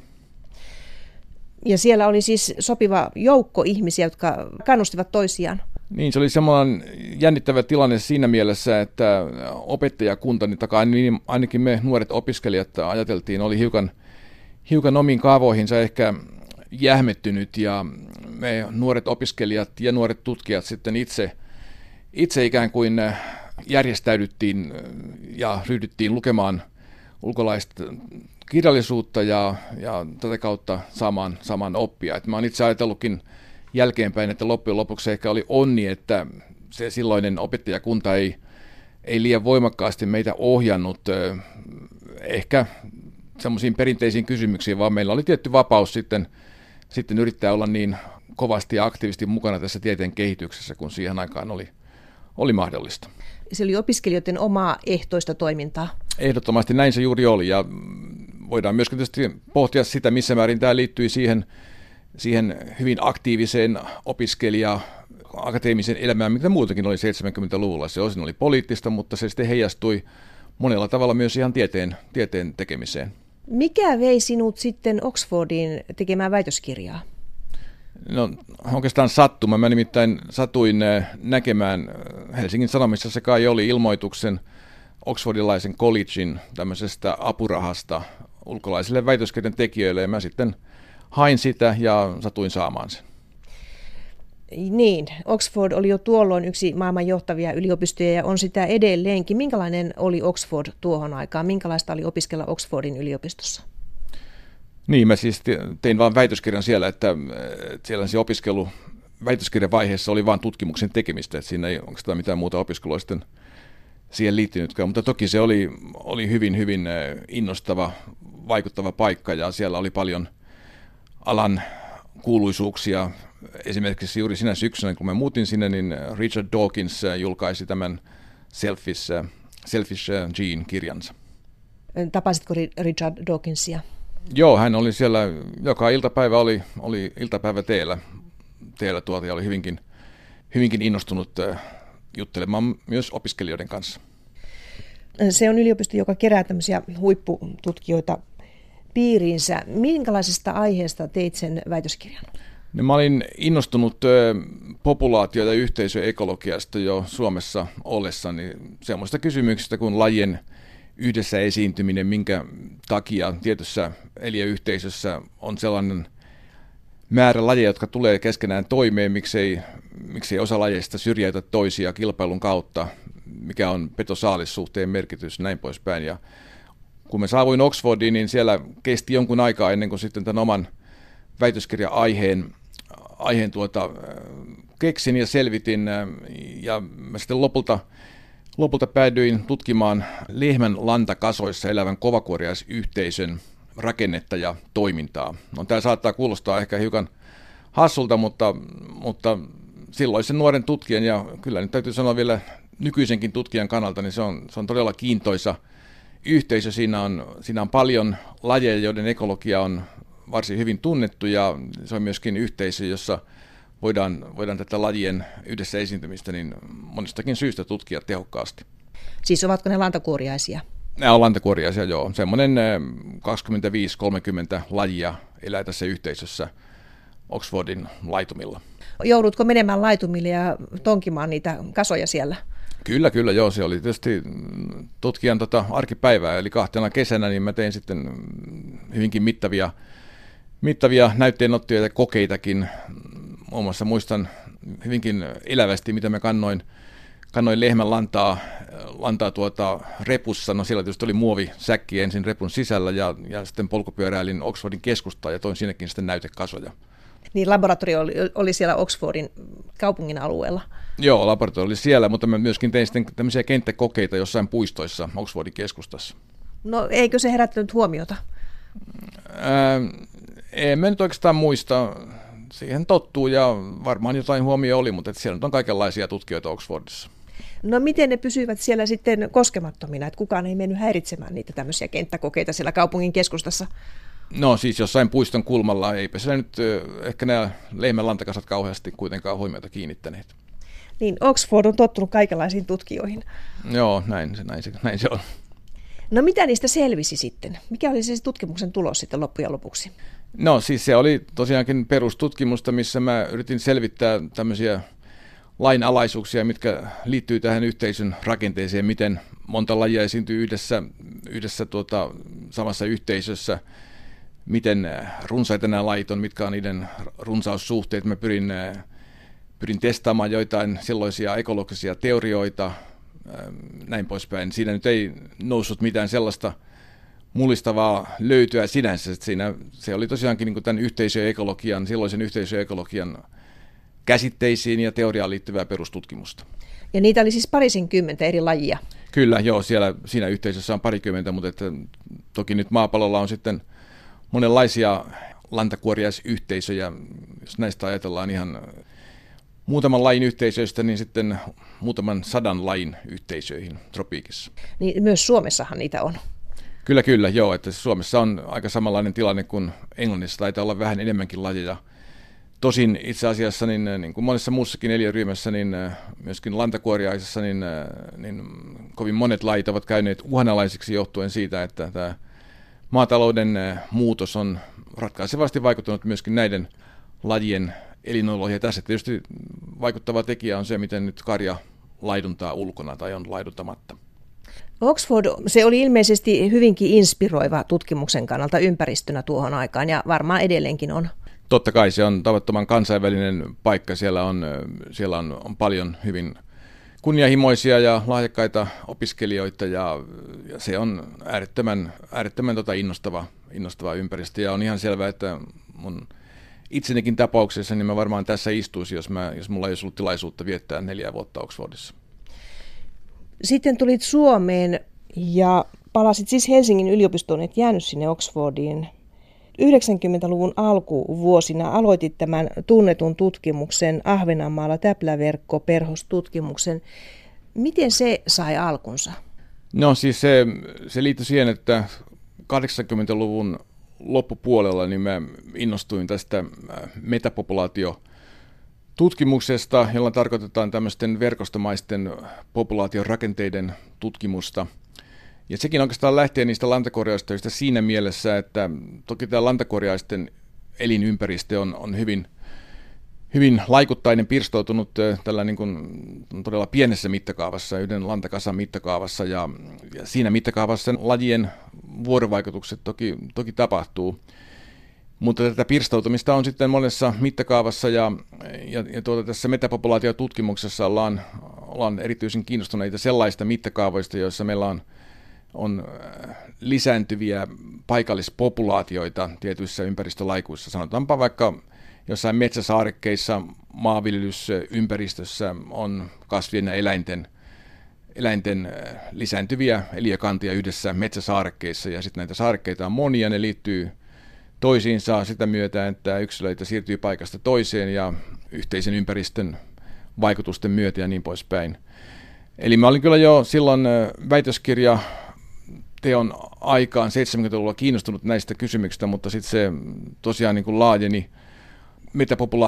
Ja siellä oli siis sopiva joukko ihmisiä, jotka kannustivat toisiaan. Niin, se oli semmoinen jännittävä tilanne siinä mielessä, että opettajakunta, niin ainakin me nuoret opiskelijat ajateltiin, oli hiukan, hiukan omiin kaavoihinsa ehkä jähmettynyt, ja me nuoret opiskelijat ja nuoret tutkijat sitten itse, itse ikään kuin järjestäydyttiin ja ryhdyttiin lukemaan ulkolaista kirjallisuutta ja, ja tätä kautta saamaan, saamaan oppia. Et mä oon itse ajatellutkin jälkeenpäin, että loppujen lopuksi ehkä oli onni, että se silloinen opettajakunta ei, ei liian voimakkaasti meitä ohjannut eh, ehkä semmoisiin perinteisiin kysymyksiin, vaan meillä oli tietty vapaus sitten, sitten yrittää olla niin kovasti ja aktiivisesti mukana tässä tieteen kehityksessä, kun siihen aikaan oli, oli mahdollista. Se oli opiskelijoiden omaa ehtoista toimintaa. Ehdottomasti näin se juuri oli, ja voidaan myöskin tietysti pohtia sitä, missä määrin tämä liittyi siihen, siihen hyvin aktiiviseen opiskelija akateemisen elämään, mitä muutakin oli seitsemänkymmentäluvulla. Se osin oli poliittista, mutta se sitten heijastui monella tavalla myös ihan tieteen, tieteen tekemiseen. Mikä vei sinut sitten Oxfordiin tekemään väitöskirjaa? No oikeastaan sattuma. Mä nimittäin satuin näkemään Helsingin Sanomissa, se kai oli ilmoituksen Oxfordilaisen collegein tämmöisestä apurahasta ulkolaisille väitöskirjan tekijöille, ja mä sitten hain sitä ja satuin saamaan sen. Niin, Oxford oli jo tuolloin yksi maailman johtavia yliopistoja ja on sitä edelleenkin. Minkälainen oli Oxford tuohon aikaan? Minkälaista oli opiskella Oxfordin yliopistossa? Niin, mä siis tein vaan väitöskirjan siellä, että siellä se opiskelu väitöskirjan vaiheessa oli vain tutkimuksen tekemistä, että siinä ei oikeastaan mitään muuta opiskelua sitten siihen liittynytkään, mutta toki se oli, oli hyvin, hyvin innostava, vaikuttava paikka, ja siellä oli paljon alan kuuluisuuksia. Esimerkiksi juuri sinä syksynä, kun mä muutin sinne, niin Richard Dawkins julkaisi tämän Selfish, Selfish Gene-kirjansa. Tapasitko Richard Dawkinsia? Joo, hän oli siellä, joka iltapäivä oli, oli iltapäivä teellä, teellä tuolta, ja oli hyvinkin, hyvinkin innostunut juttelemaan myös opiskelijoiden kanssa. Se on yliopisto, joka kerää tämmöisiä huippututkijoita piiriinsä. Minkälaisesta aiheesta teit sen väitöskirjan? No, mä olin innostunut populaatio- ja yhteisöekologiasta jo Suomessa ollessani semmoista kysymyksistä kuin lajien yhdessä esiintyminen, minkä takia tietyssä eliöyhteisössä on sellainen määrä lajeja, jotka tulee keskenään toimeen, miksei, miksei osa lajeista syrjäytä toisia kilpailun kautta, mikä on petosaalis-suhteen merkitys, näin poispäin. Ja kun me saavuin Oxfordiin, niin siellä kesti jonkun aikaa ennen kuin sitten tämän oman väitöskirja-aiheen aiheen tuota, keksin ja selvitin, ja mä sitten lopulta, lopulta päädyin tutkimaan lehmän lantakasoissa elävän kovakuoriaisyhteisön rakennetta ja toimintaa. No, tämä saattaa kuulostaa ehkä hiukan hassulta, mutta, mutta silloisen nuoren tutkijan, ja kyllä nyt täytyy sanoa vielä nykyisenkin tutkijan kannalta, niin se on, se on todella kiintoisa yhteisö. Siinä on, siinä on paljon lajeja, joiden ekologia on varsin hyvin tunnettu, ja se on myöskin yhteisö, jossa voidaan, voidaan tätä lajien yhdessä esiintymistä niin monestakin syystä tutkia tehokkaasti. Siis ovatko ne lantakuoriaisia? Nämä on lantakuoriaisia, joo. Semmoinen kaksikymmentäviisi kolmekymmentä lajia elää tässä yhteisössä Oxfordin laitumilla. Joudutko menemään laitumille ja tonkimaan niitä kasoja siellä? Kyllä, kyllä, joo. Se oli tietysti tutkijan tota arkipäivää, eli kahtena kesänä niin mä tein sitten hyvinkin mittavia, mittavia näytteenottoja ja kokeitakin. Muun muassa muistan hyvinkin elävästi, mitä mä kannoin, kannoin lehmän lantaa, lantaa tuota repussa. No siellä tietysti oli muovisäkki ensin repun sisällä ja, ja sitten polkupyöräilin Oxfordin keskustaan ja toin sinnekin sitten näytekasoja. Niin laboratorio oli, oli siellä Oxfordin kaupungin alueella? Joo, laboratorio oli siellä, mutta mä myöskin tein sitten tämmöisiä kenttäkokeita jossain puistoissa Oxfordin keskustassa. No eikö se herättänyt huomiota? Ää, en mä nyt oikeastaan muista. Siihen tottuu ja varmaan jotain huomio oli, mutta siellä nyt on kaikenlaisia tutkijoita Oxfordissa. No miten ne pysyivät siellä sitten koskemattomina, että kukaan ei mennyt häiritsemään niitä tämmöisiä kenttäkokeita siellä kaupungin keskustassa? No siis jossain puiston kulmalla, eipä siellä nyt ehkä nämä lehmän lantakasat kauheasti kuitenkaan huomiota kiinnittäneet. Niin Oxford on tottunut kaikenlaisiin tutkijoihin. Joo, näin se, näin se, näin se on. No mitä niistä selvisi sitten? Mikä oli se tutkimuksen tulos sitten loppujen lopuksi? No siis se oli tosiaankin perustutkimusta, missä mä yritin selvittää tämmöisiä lainalaisuuksia, mitkä liittyy tähän yhteisön rakenteeseen, miten monta lajia esiintyy yhdessä, yhdessä tuota, samassa yhteisössä, miten runsaita nämä lajit on, mitkä on niiden runsaussuhteet. Mä pyrin, pyrin testaamaan joitain silloisia ekologisia teorioita, näin poispäin. Siinä nyt ei noussut mitään sellaista mullistavaa löytyä sinänsä. Siinä, se oli tosiaankin niin kuin tämän yhteisöekologian, silloisen yhteisöekologian käsitteisiin ja teoriaan liittyvää perustutkimusta. Ja niitä oli siis parisenkymmentä eri lajia? Kyllä, joo. Siellä, siinä yhteisössä on parikymmentä, mutta että, toki nyt maapallolla on sitten monenlaisia lantakuoriaisyhteisöjä. Jos näistä ajatellaan ihan muutaman lajin yhteisöistä, niin sitten muutaman sadan lajin yhteisöihin tropiikissa. Niin myös Suomessahan niitä on. Kyllä, kyllä, joo. Että Suomessa on aika samanlainen tilanne kuin Englannissa. Taitaa olla vähän enemmänkin lajeja. Tosin itse asiassa, niin, niin kuin monessa muussakin eliöryhmässä, niin myöskin lantakuoriaisessa, niin, niin kovin monet lajit ovat käyneet uhanalaisiksi johtuen siitä, että tämä maatalouden muutos on ratkaisevasti vaikuttanut myöskin näiden lajien elinoloihin. Ja tässä tietysti vaikuttava tekijä on se, miten nyt karja laiduntaa ulkona tai on laiduntamatta. Oxford, se oli ilmeisesti hyvinkin inspiroiva tutkimuksen kannalta ympäristönä tuohon aikaan ja varmaan edelleenkin on. Totta kai se on tavattoman kansainvälinen paikka. Siellä on, siellä on, on paljon hyvin kunnianhimoisia ja lahjakkaita opiskelijoita ja, ja se on äärettömän, äärettömän tota innostava, innostava ympäristö. Ja on ihan selvää, että mun itsenikin tapauksessa niin mä varmaan tässä istuisin, jos, mä, jos mulla ei olisi ollut tilaisuutta viettää neljä vuotta Oxfordissa. Sitten tulit Suomeen ja palasit siis Helsingin yliopistoon, et jäänyt sinne Oxfordiin. yhdeksänkymmentäluvun alkuvuosina aloitit tämän tunnetun tutkimuksen Ahvenanmaalla täpläverkkoperhostutkimuksen. Miten se sai alkunsa? No siis se, se liittyi siihen, että kahdeksankymmentäluvun loppupuolella niin mä innostuin tästä metapopulaatiotutkimuksesta, jolla tarkoitetaan tämmöisten verkostomaisten populaation rakenteiden tutkimusta. Ja sekin oikeastaan lähtee niistä lantakuoriaisista siinä mielessä, että toki tämä lantakuoriaisten elinympäristö on, on hyvin, hyvin laikuttainen, pirstoutunut tällä niin kuin todella pienessä mittakaavassa, yhden lantakasan mittakaavassa, ja, ja siinä mittakaavassa lajien vuorovaikutukset toki, toki tapahtuu. Mutta tätä pirstoutumista on sitten monessa mittakaavassa, ja, ja, ja tuota, tässä metapopulaatiotutkimuksessa ollaan, ollaan erityisen kiinnostuneita sellaista mittakaavoista, joissa meillä on on lisääntyviä paikallispopulaatioita tietyissä ympäristölaikuissa. Sanotaanpa vaikka jossain metsäsaarekkeissa, maanviljelysympäristössä on kasvien ja eläinten, eläinten lisääntyviä eliökantia yhdessä metsäsaarekkeissa, ja sitten näitä saarekkeita on monia, ne liittyy toisiinsa sitä myötä, että yksilöitä siirtyy paikasta toiseen ja yhteisen ympäristön vaikutusten myötä ja niin poispäin. Eli mä olin kyllä jo silloin väitöskirja teon aikaan seitsemänkymmentäluvulla kiinnostunut näistä kysymyksistä, mutta sitten se tosiaan niin kuin laajeni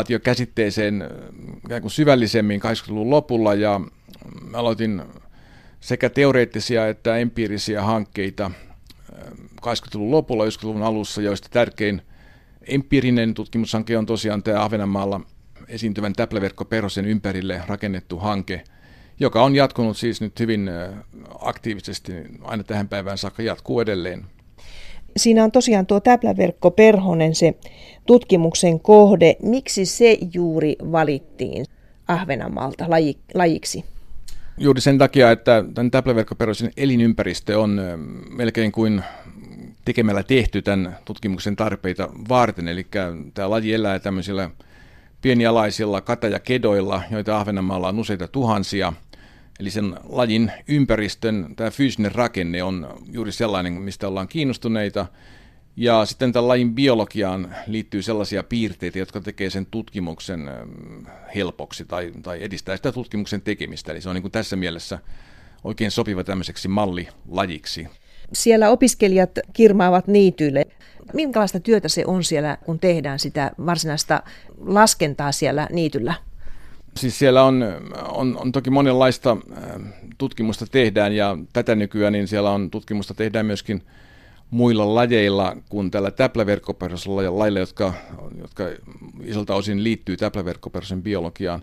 metapopulaatiokäsitteeseen ikään kuin syvällisemmin kahdeksankymmentäluvun lopulla, ja aloitin sekä teoreettisia että empiirisiä hankkeita kahdeksankymmentäluvun lopulla, yhdeksänkymmentäluvun alussa, joista tärkein empiirinen tutkimushanke on tosiaan tämä Ahvenanmaalla esiintyvän täpläverkkoperhosen ympärille rakennettu hanke, joka on jatkunut siis nyt hyvin aktiivisesti aina tähän päivään saakka, jatkuu edelleen. Siinä on tosiaan tuo täpläverkkoperhonen se tutkimuksen kohde. Miksi se juuri valittiin Ahvenanmaalta laji, lajiksi? Juuri sen takia, että tämän täpläverkkoperhosen elinympäristö on melkein kuin tekemällä tehty tämän tutkimuksen tarpeita varten. Eli tämä laji elää tämmöisillä pienialaisilla katajakedoilla, joita Ahvenanmaalla on useita tuhansia. Eli sen lajin ympäristön tämä fyysinen rakenne on juuri sellainen, mistä ollaan kiinnostuneita. Ja sitten tämän lajin biologiaan liittyy sellaisia piirteitä, jotka tekee sen tutkimuksen helpoksi tai, tai edistää sitä tutkimuksen tekemistä. Eli se on niin kuin tässä mielessä oikein sopiva tämmöiseksi mallilajiksi. Siellä opiskelijat kirmaavat niityille. Minkälaista työtä se on siellä, kun tehdään sitä varsinaista laskentaa siellä niityllä? Siis siellä on, on, on toki monenlaista tutkimusta tehdään, ja tätä nykyään niin siellä on tutkimusta tehdään myöskin muilla lajeilla kuin tällä täpläverkkoperhosen lailla, jotka, jotka isolta osin liittyy täpläverkkoperhosen biologiaan.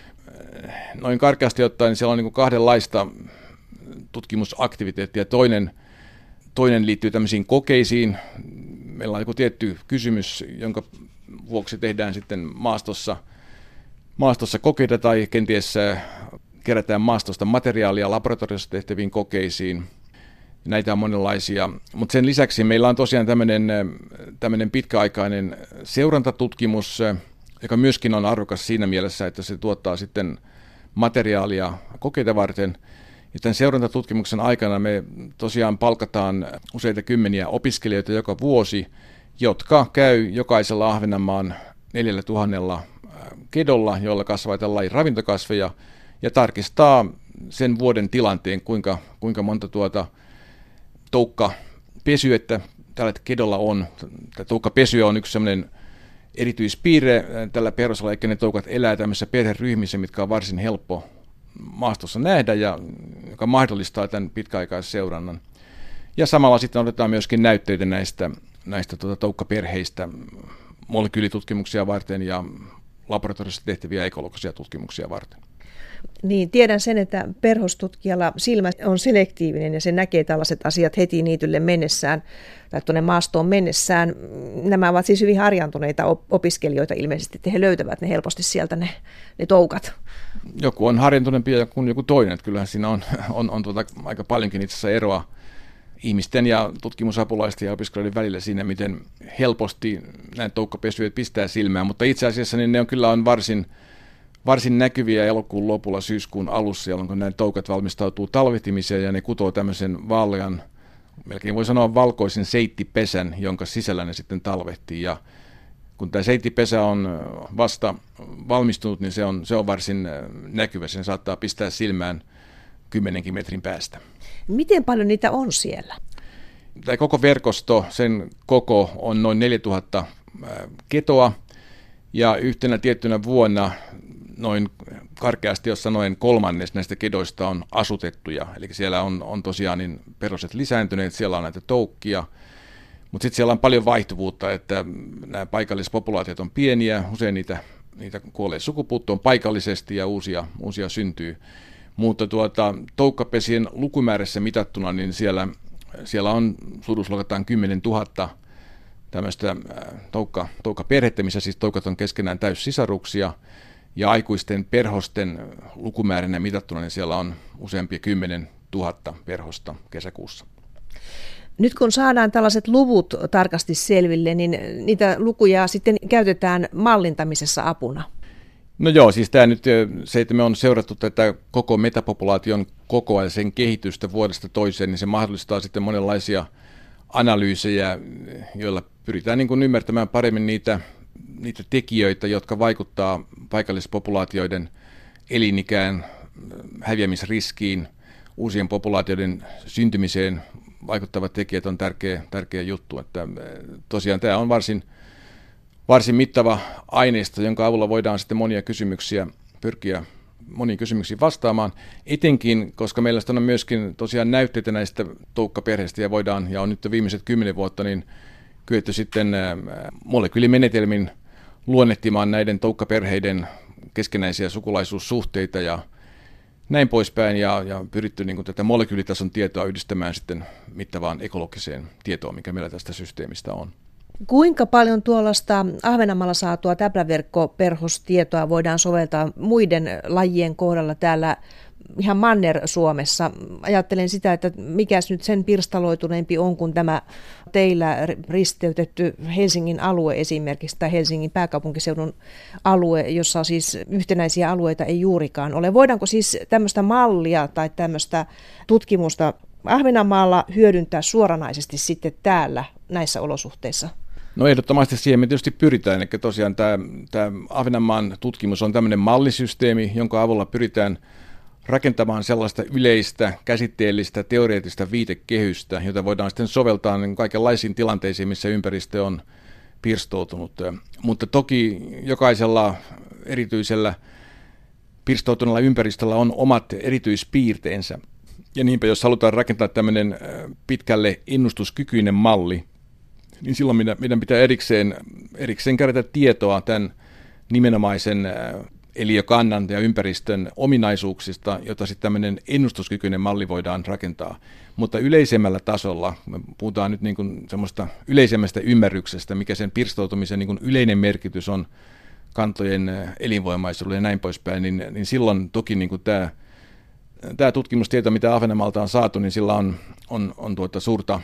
Noin karkeasti ottaen niin siellä on niin kuin kahdenlaista tutkimusaktiviteettia. Toinen, toinen liittyy tämmöisiin kokeisiin. Meillä on joku tietty kysymys, jonka vuoksi tehdään sitten maastossa, maastossa kokeita tai kenties kerätään maastosta materiaalia laboratoriossa tehtäviin kokeisiin. Näitä on monenlaisia, mutta sen lisäksi meillä on tosiaan tämmöinen, tämmöinen pitkäaikainen seurantatutkimus, joka myöskin on arvokas siinä mielessä, että se tuottaa sitten materiaalia kokeita varten. Ja tämän seurantatutkimuksen aikana me tosiaan palkataan useita kymmeniä opiskelijoita joka vuosi, jotka käy jokaisella Ahvenanmaan neljällä tuhannella kedolla, joilla kasvatetaan lajin ravintokasveja, ja tarkistaa sen vuoden tilanteen, kuinka, kuinka monta tuota toukkapesyettä tällä kedolla on. Tämä toukkapesy on yksi sellainen erityispiirre tällä perhosella, eikä ne toukat elää tämmöisissä perheryhmissä, mitkä on varsin helppo maastossa nähdä, ja joka mahdollistaa tämän pitkäaikaisseurannan. Ja samalla sitten otetaan myöskin näytteitä näistä, näistä tuota, toukkaperheistä molekyylitutkimuksia varten ja laboratoriossa tehtäviä ekologisia tutkimuksia varten. Niin, tiedän sen, että perhostutkijalla silmä on selektiivinen ja se näkee tällaiset asiat heti niitylle mennessään tai tuonne maastoon mennessään. Nämä ovat siis hyvin harjaantuneita opiskelijoita ilmeisesti, että he löytävät ne helposti sieltä ne, ne toukat. Joku on harjaantuneempi kuin joku toinen, että kyllähän siinä on, on, on tuota aika paljonkin itse asiassa eroa ihmisten ja tutkimusapulaisten ja opiskelijoiden välillä siinä, miten helposti näin toukkapesyöt pistää silmään, mutta itse asiassa niin ne on kyllä on varsin varsin näkyviä elokuun lopulla, syyskuun alussa, jolloin nämä toukat valmistautuu talvehtimiseen ja ne kutoo tämmöisen vaalean, melkein voi sanoa valkoisen seittipesän, jonka sisällä ne sitten talvehtii. Ja kun tämä seittipesä on vasta valmistunut, niin se on, se on varsin näkyvä, sen saattaa pistää silmään kymmenenkin metrin päästä. Miten paljon niitä on siellä? Tämä koko verkosto, sen koko on noin neljätuhatta ketoa, ja yhtenä tiettynä vuonna noin karkeasti, jos sanoen kolmannes näistä kedoista on asutettuja, eli siellä on, on tosiaan niin perhoset lisääntyneet, siellä on näitä toukkia, mutta sitten siellä on paljon vaihtuvuutta, että nämä paikallispopulaatiot on pieniä, usein niitä, niitä kuolee sukupuuttoon paikallisesti ja uusia, uusia syntyy, mutta tuota, toukkapesien lukumäärässä mitattuna, niin siellä, siellä on suuruusluokaltaan kymmenen tuhatta tämmöistä toukka, toukkaperhettä, missä siis toukat on keskenään täyssisaruksia, ja aikuisten perhosten lukumääränä mitattuna, niin siellä on useampia kymmenen tuhatta perhosta kesäkuussa. Nyt kun saadaan tällaiset luvut tarkasti selville, niin niitä lukuja sitten käytetään mallintamisessa apuna. No joo, siis tämä nyt se, että me on seurattu tätä koko metapopulaation kokoa ja sen kehitystä vuodesta toiseen, niin se mahdollistaa sitten monenlaisia analyysejä, joilla pyritään niin kuin ymmärtämään paremmin niitä niitä tekijöitä, jotka vaikuttaa paikallispopulaatioiden elinikään, häviämisriskiin, uusien populaatioiden syntymiseen vaikuttavat tekijät on tärkeä, tärkeä juttu. Että tosiaan tämä on varsin, varsin mittava aineisto, jonka avulla voidaan sitten monia kysymyksiä pyrkiä, moniin kysymyksiin vastaamaan, etenkin, koska meillä on myöskin tosiaan näytteitä näistä toukkaperheistä ja voidaan, ja on nyt viimeiset kymmenen vuotta, niin kyetty sitten molekyylimenetelmin luonnehtimaan näiden toukkaperheiden keskenäisiä sukulaisuussuhteita ja näin poispäin, ja, ja pyritty niin kuin tätä molekyylitason tietoa yhdistämään sitten mittavaan ekologiseen tietoon, mikä meillä tästä systeemistä on. Kuinka paljon tuollaista Ahvenanmaalla saatua täpläverkkoperhostietoa voidaan soveltaa muiden lajien kohdalla täällä ihan Manner-Suomessa? Ajattelen sitä, että mikäs nyt sen pirstaloituneempi on kuin tämä teillä risteytetty Helsingin alue esimerkiksi, tai Helsingin pääkaupunkiseudun alue, jossa siis yhtenäisiä alueita ei juurikaan ole. Voidaanko siis tämmöistä mallia tai tämmöistä tutkimusta Ahvenanmaalla hyödyntää suoranaisesti sitten täällä näissä olosuhteissa? No ehdottomasti siihen me tietysti pyritään, eli tosiaan tämä, tämä Ahvenanmaan tutkimus on tämmöinen mallisysteemi, jonka avulla pyritään rakentamaan sellaista yleistä, käsitteellistä, teoreettista viitekehystä, jota voidaan sitten soveltaa niin kaikenlaisiin tilanteisiin, missä ympäristö on pirstoutunut. Mutta toki jokaisella erityisellä pirstoutuneella ympäristöllä on omat erityispiirteensä. Ja niinpä, jos halutaan rakentaa tämmöinen pitkälle ennustuskykyinen malli, niin silloin meidän pitää erikseen, erikseen kerätä tietoa tämän nimenomaisen eliökannan ja ympäristön ominaisuuksista, jota sitten tämmöinen ennustuskykyinen malli voidaan rakentaa. Mutta yleisemmällä tasolla, me puhutaan nyt niin kuin semmoista yleisemmästä ymmärryksestä, mikä sen pirstoutumisen niin kuin yleinen merkitys on kantojen elinvoimaisuudelle ja näin poispäin, niin, niin silloin toki niin kuin tämä, tämä tutkimustieto, mitä Ahvenanmaalta on saatu, niin sillä on, on, on tuota suurta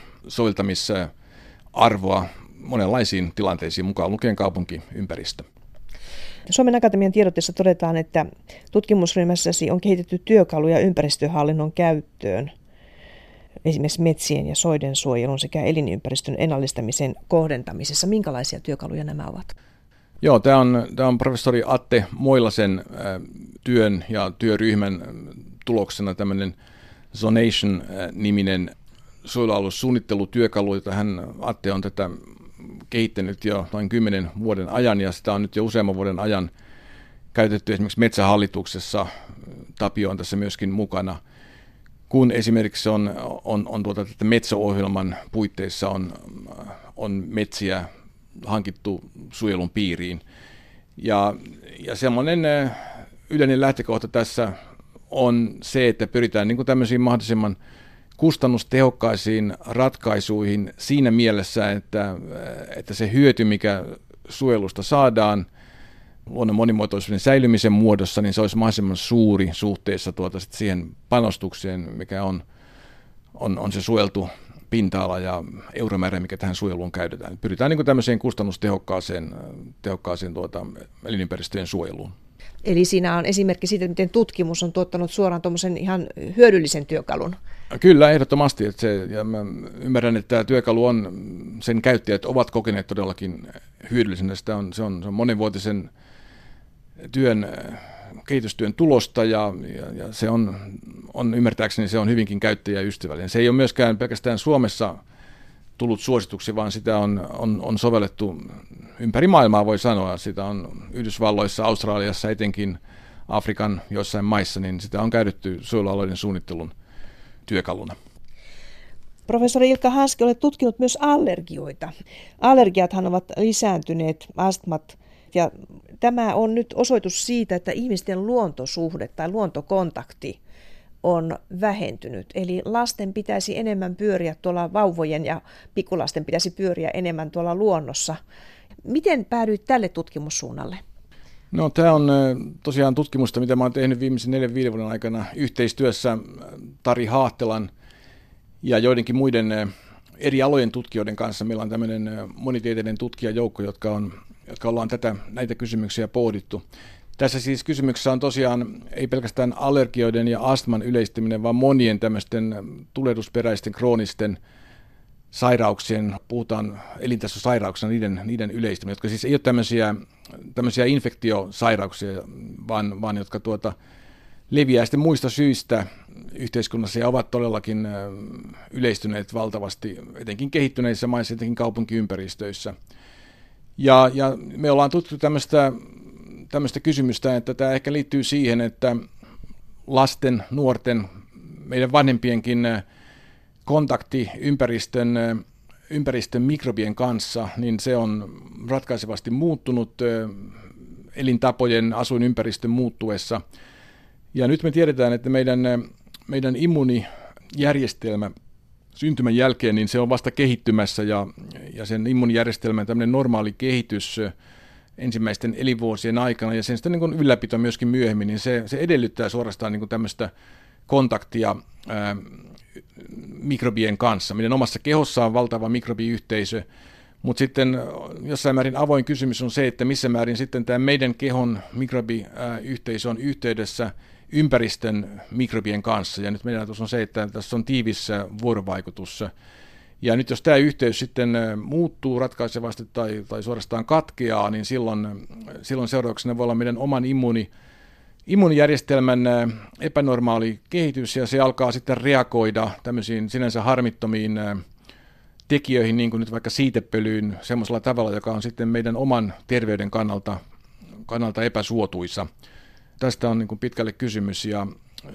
soveltamisarvoa monenlaisiin tilanteisiin, mukaan lukien kaupunkiympäristö. Suomen Akatemian tiedotteessa todetaan, että tutkimusryhmässäsi on kehitetty työkaluja ympäristöhallinnon käyttöön, esimerkiksi metsien ja soiden suojelun sekä elinympäristön ennallistamisen kohdentamisessa. Minkälaisia työkaluja nämä ovat? Joo, tämä on, tämä on professori Atte Moilasen työn ja työryhmän tuloksena tämmöinen Zonation-niminen suojelualuesuunnittelutyökalu, jota hän, Atte on tätä kehittänyt jo noin kymmenen vuoden ajan, ja sitä on nyt jo useamman vuoden ajan käytetty esimerkiksi Metsähallituksessa. Tapio on tässä myöskin mukana, kun esimerkiksi on, on, on tuota, että metsäohjelman puitteissa on, on metsiä hankittu suojelun piiriin. Ja, ja semmoinen yleinen lähtökohta tässä on se, että pyritään niin kuin tämmöisiin mahdollisimman kustannustehokkaisiin ratkaisuihin siinä mielessä, että, että se hyöty, mikä suojelusta saadaan luonnon monimuotoisuuden säilymisen muodossa, niin se olisi mahdollisimman suuri suhteessa tuota siihen panostukseen, mikä on, on, on se suojeltu pinta-ala ja euromäärä, mikä tähän suojeluun käytetään. Pyritään niin kuin tämmöiseen kustannustehokkaaseen tehokkaaseen tuota, elinympäristöjen suojeluun. Eli siinä on esimerkki siitä, miten tutkimus on tuottanut suoraan tuommoisen ihan hyödyllisen työkalun. Kyllä, ehdottomasti. Että se, ja mä ymmärrän, että tämä työkalu on, sen käyttäjät ovat kokeneet todellakin hyödyllisenä. Sitä on, se, on, se on monivuotisen työn, kehitystyön tulosta, ja, ja, ja se on, on, ymmärtääkseni se on hyvinkin käyttäjäystävällinen. Se ei ole myöskään pelkästään Suomessa tullut suosituksi, vaan sitä on, on, on sovellettu ympäri maailmaa, voi sanoa. Sitä on Yhdysvalloissa, Australiassa, etenkin Afrikan joissain maissa, niin sitä on käytetty suojelualueiden suunnittelun työkaluna. Professori Ilkka Hanski, olet tutkinut myös allergioita. Allergiathan ovat lisääntyneet, astmat, ja tämä on nyt osoitus siitä, että ihmisten luontosuhde tai luontokontakti on vähentynyt. Eli lasten pitäisi enemmän pyöriä tuolla, vauvojen ja pikkulasten pitäisi pyöriä enemmän tuolla luonnossa. Miten päädyit tälle tutkimussuunnalle? No, tämä on tosiaan tutkimusta, mitä mä oon tehnyt viimeisen neljän viiden vuoden aikana yhteistyössä Tari Haahtelan ja joidenkin muiden eri alojen tutkijoiden kanssa. Meillä on tämmöinen monitieteinen tutkijajoukko, jotka, on, jotka ollaan tätä, näitä kysymyksiä pohdittu. Tässä siis kysymyksessä on tosiaan ei pelkästään allergioiden ja astman yleistyminen, vaan monien tämmöisten tulehdusperäisten kroonisten sairauksien, puhutaan elintasosairauksena, niiden, niiden yleistyminen, jotka siis ei ole tämmöisiä, tämmöisiä infektiosairauksia, vaan, vaan jotka tuota, leviää sitten muista syistä yhteiskunnassa ja ovat todellakin yleistyneet valtavasti, etenkin kehittyneissä maissa, etenkin kaupunkiympäristöissä. Ja, ja me ollaan tutkittu tämmöistä tämmöistä kysymystä, että tämä ehkä liittyy siihen, että lasten, nuorten, meidän vanhempienkin kontakti ympäristön, ympäristön mikrobien kanssa, niin se on ratkaisevasti muuttunut elintapojen, asuinympäristön muuttuessa. Ja nyt me tiedetään, että meidän, meidän immuunijärjestelmä syntymän jälkeen, niin se on vasta kehittymässä ja, ja sen immuunijärjestelmän tämmöinen normaali kehitys ensimmäisten elinvuosien aikana ja sen sitten niin kuin ylläpito myöskin myöhemmin, niin se, se edellyttää suorastaan niin kuin tämmöistä kontaktia ää, mikrobien kanssa. Meidän omassa kehossa on valtava mikrobiyhteisö, mutta sitten jossain määrin avoin kysymys on se, että missä määrin sitten tämä meidän kehon mikrobiyhteisö on yhteydessä ympäristön mikrobien kanssa. Ja nyt meidän ajatus on se, että tässä on tiivis vuorovaikutus. Ja nyt jos tämä yhteys sitten muuttuu ratkaisevasti tai, tai suorastaan katkeaa, niin silloin, silloin seurauksena voi olla meidän oman immuuni, immuunijärjestelmän epänormaali kehitys, ja se alkaa sitten reagoida tämmöisiin sinänsä harmittomiin tekijöihin, niin kuin nyt vaikka siitepölyyn, semmoisella tavalla, joka on sitten meidän oman terveyden kannalta, kannalta epäsuotuisa. Tästä on niin kuin pitkälle kysymys, ja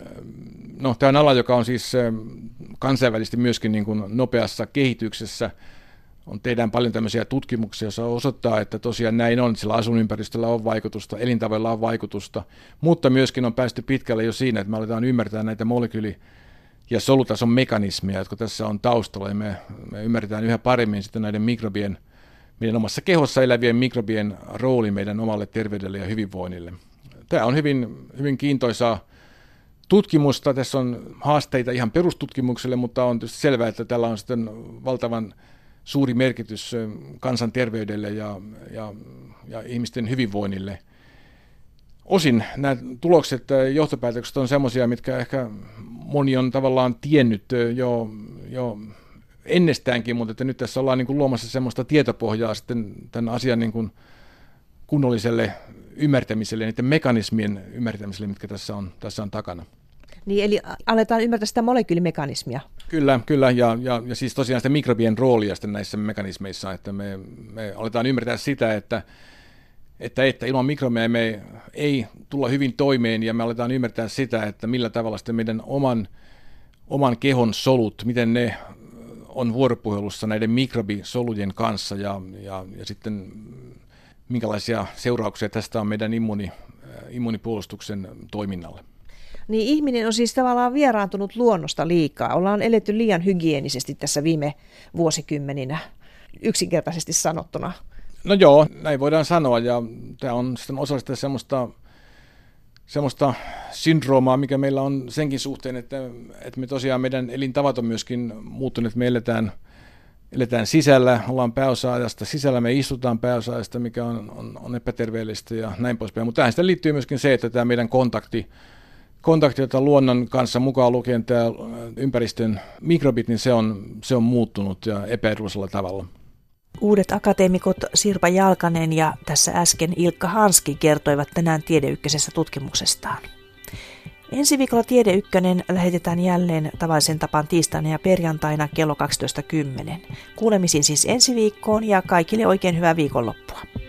no, tämä on ala, joka on siis kansainvälisesti myöskin niin kuin nopeassa kehityksessä. On, tehdään paljon tämmöisiä tutkimuksia, joissa osoittaa, että tosiaan näin on, sillä asuinympäristöllä on vaikutusta, elintavoilla on vaikutusta, mutta myöskin on päästy pitkälle jo siinä, että me aletaan ymmärtää näitä molekyyli- ja solutason mekanismeja, jotka tässä on taustalla, ja me, me ymmärretään yhä paremmin sitten näiden mikrobien, meidän omassa kehossa elävien mikrobien rooli meidän omalle terveydelle ja hyvinvoinnille. Tämä on hyvin, hyvin kiintoisaa tutkimusta. Tässä on haasteita ihan perustutkimukselle, mutta on tietysti selvää, että tällä on sitten valtavan suuri merkitys kansanterveydelle ja, ja, ja ihmisten hyvinvoinnille. Osin nämä tulokset, johtopäätökset on semmoisia, mitkä ehkä moni on tavallaan tiennyt jo, jo ennestäänkin, mutta että nyt tässä ollaan niin kuin luomassa semmoista tietopohjaa sitten tämän asian niin kuin kunnolliselle ymmärtämiselle ja niiden mekanismien ymmärtämiselle, mitkä tässä on, tässä on takana. Niin, eli aletaan ymmärtää sitä molekyylimekanismia. Kyllä, kyllä ja, ja, ja siis tosiaan sitä mikrobien roolia sitten näissä mekanismeissa, että me, me aletaan ymmärtää sitä, että, että, että ilman mikrobeja me ei tulla hyvin toimeen, ja me aletaan ymmärtää sitä, että millä tavalla sitten meidän oman, oman kehon solut, miten ne on vuoropuhelussa näiden mikrobisolujen kanssa, ja, ja, ja sitten minkälaisia seurauksia tästä on meidän immuuni, immuunipuolustuksen toiminnalle. Niin, ihminen on siis tavallaan vieraantunut luonnosta liikaa. Ollaan eletty liian hygienisesti tässä viime vuosikymmeninä, yksinkertaisesti sanottuna. No joo, näin voidaan sanoa, ja tämä on sitten osa sitä semmoista, semmoista syndroomaa, mikä meillä on senkin suhteen, että, että me tosiaan meidän elintavat on myöskin muuttuneet, me eletään Eletään sisällä, ollaan pääosa-ajasta sisällä, me istutaan pääosa-ajasta, mikä on, on, on epäterveellistä ja näin poispäin. Mutta tähän sitten liittyy myöskin se, että tämä meidän kontakti, kontakti jota luonnon kanssa mukaan lukien tämä ympäristön mikrobit, niin se on, se on muuttunut ja epäedullisella tavalla. Uudet akateemikot Sirpa Jalkanen ja tässä äsken Ilkka Hanski kertoivat tänään Tiede Ykkösessä tutkimuksestaan. Ensi viikolla Tiede Ykkönen lähetetään jälleen tavallisen tapaan tiistaina ja perjantaina kello kaksitoista kymmenen. Kuulemisiin siis ensi viikkoon ja kaikille oikein hyvää viikonloppua.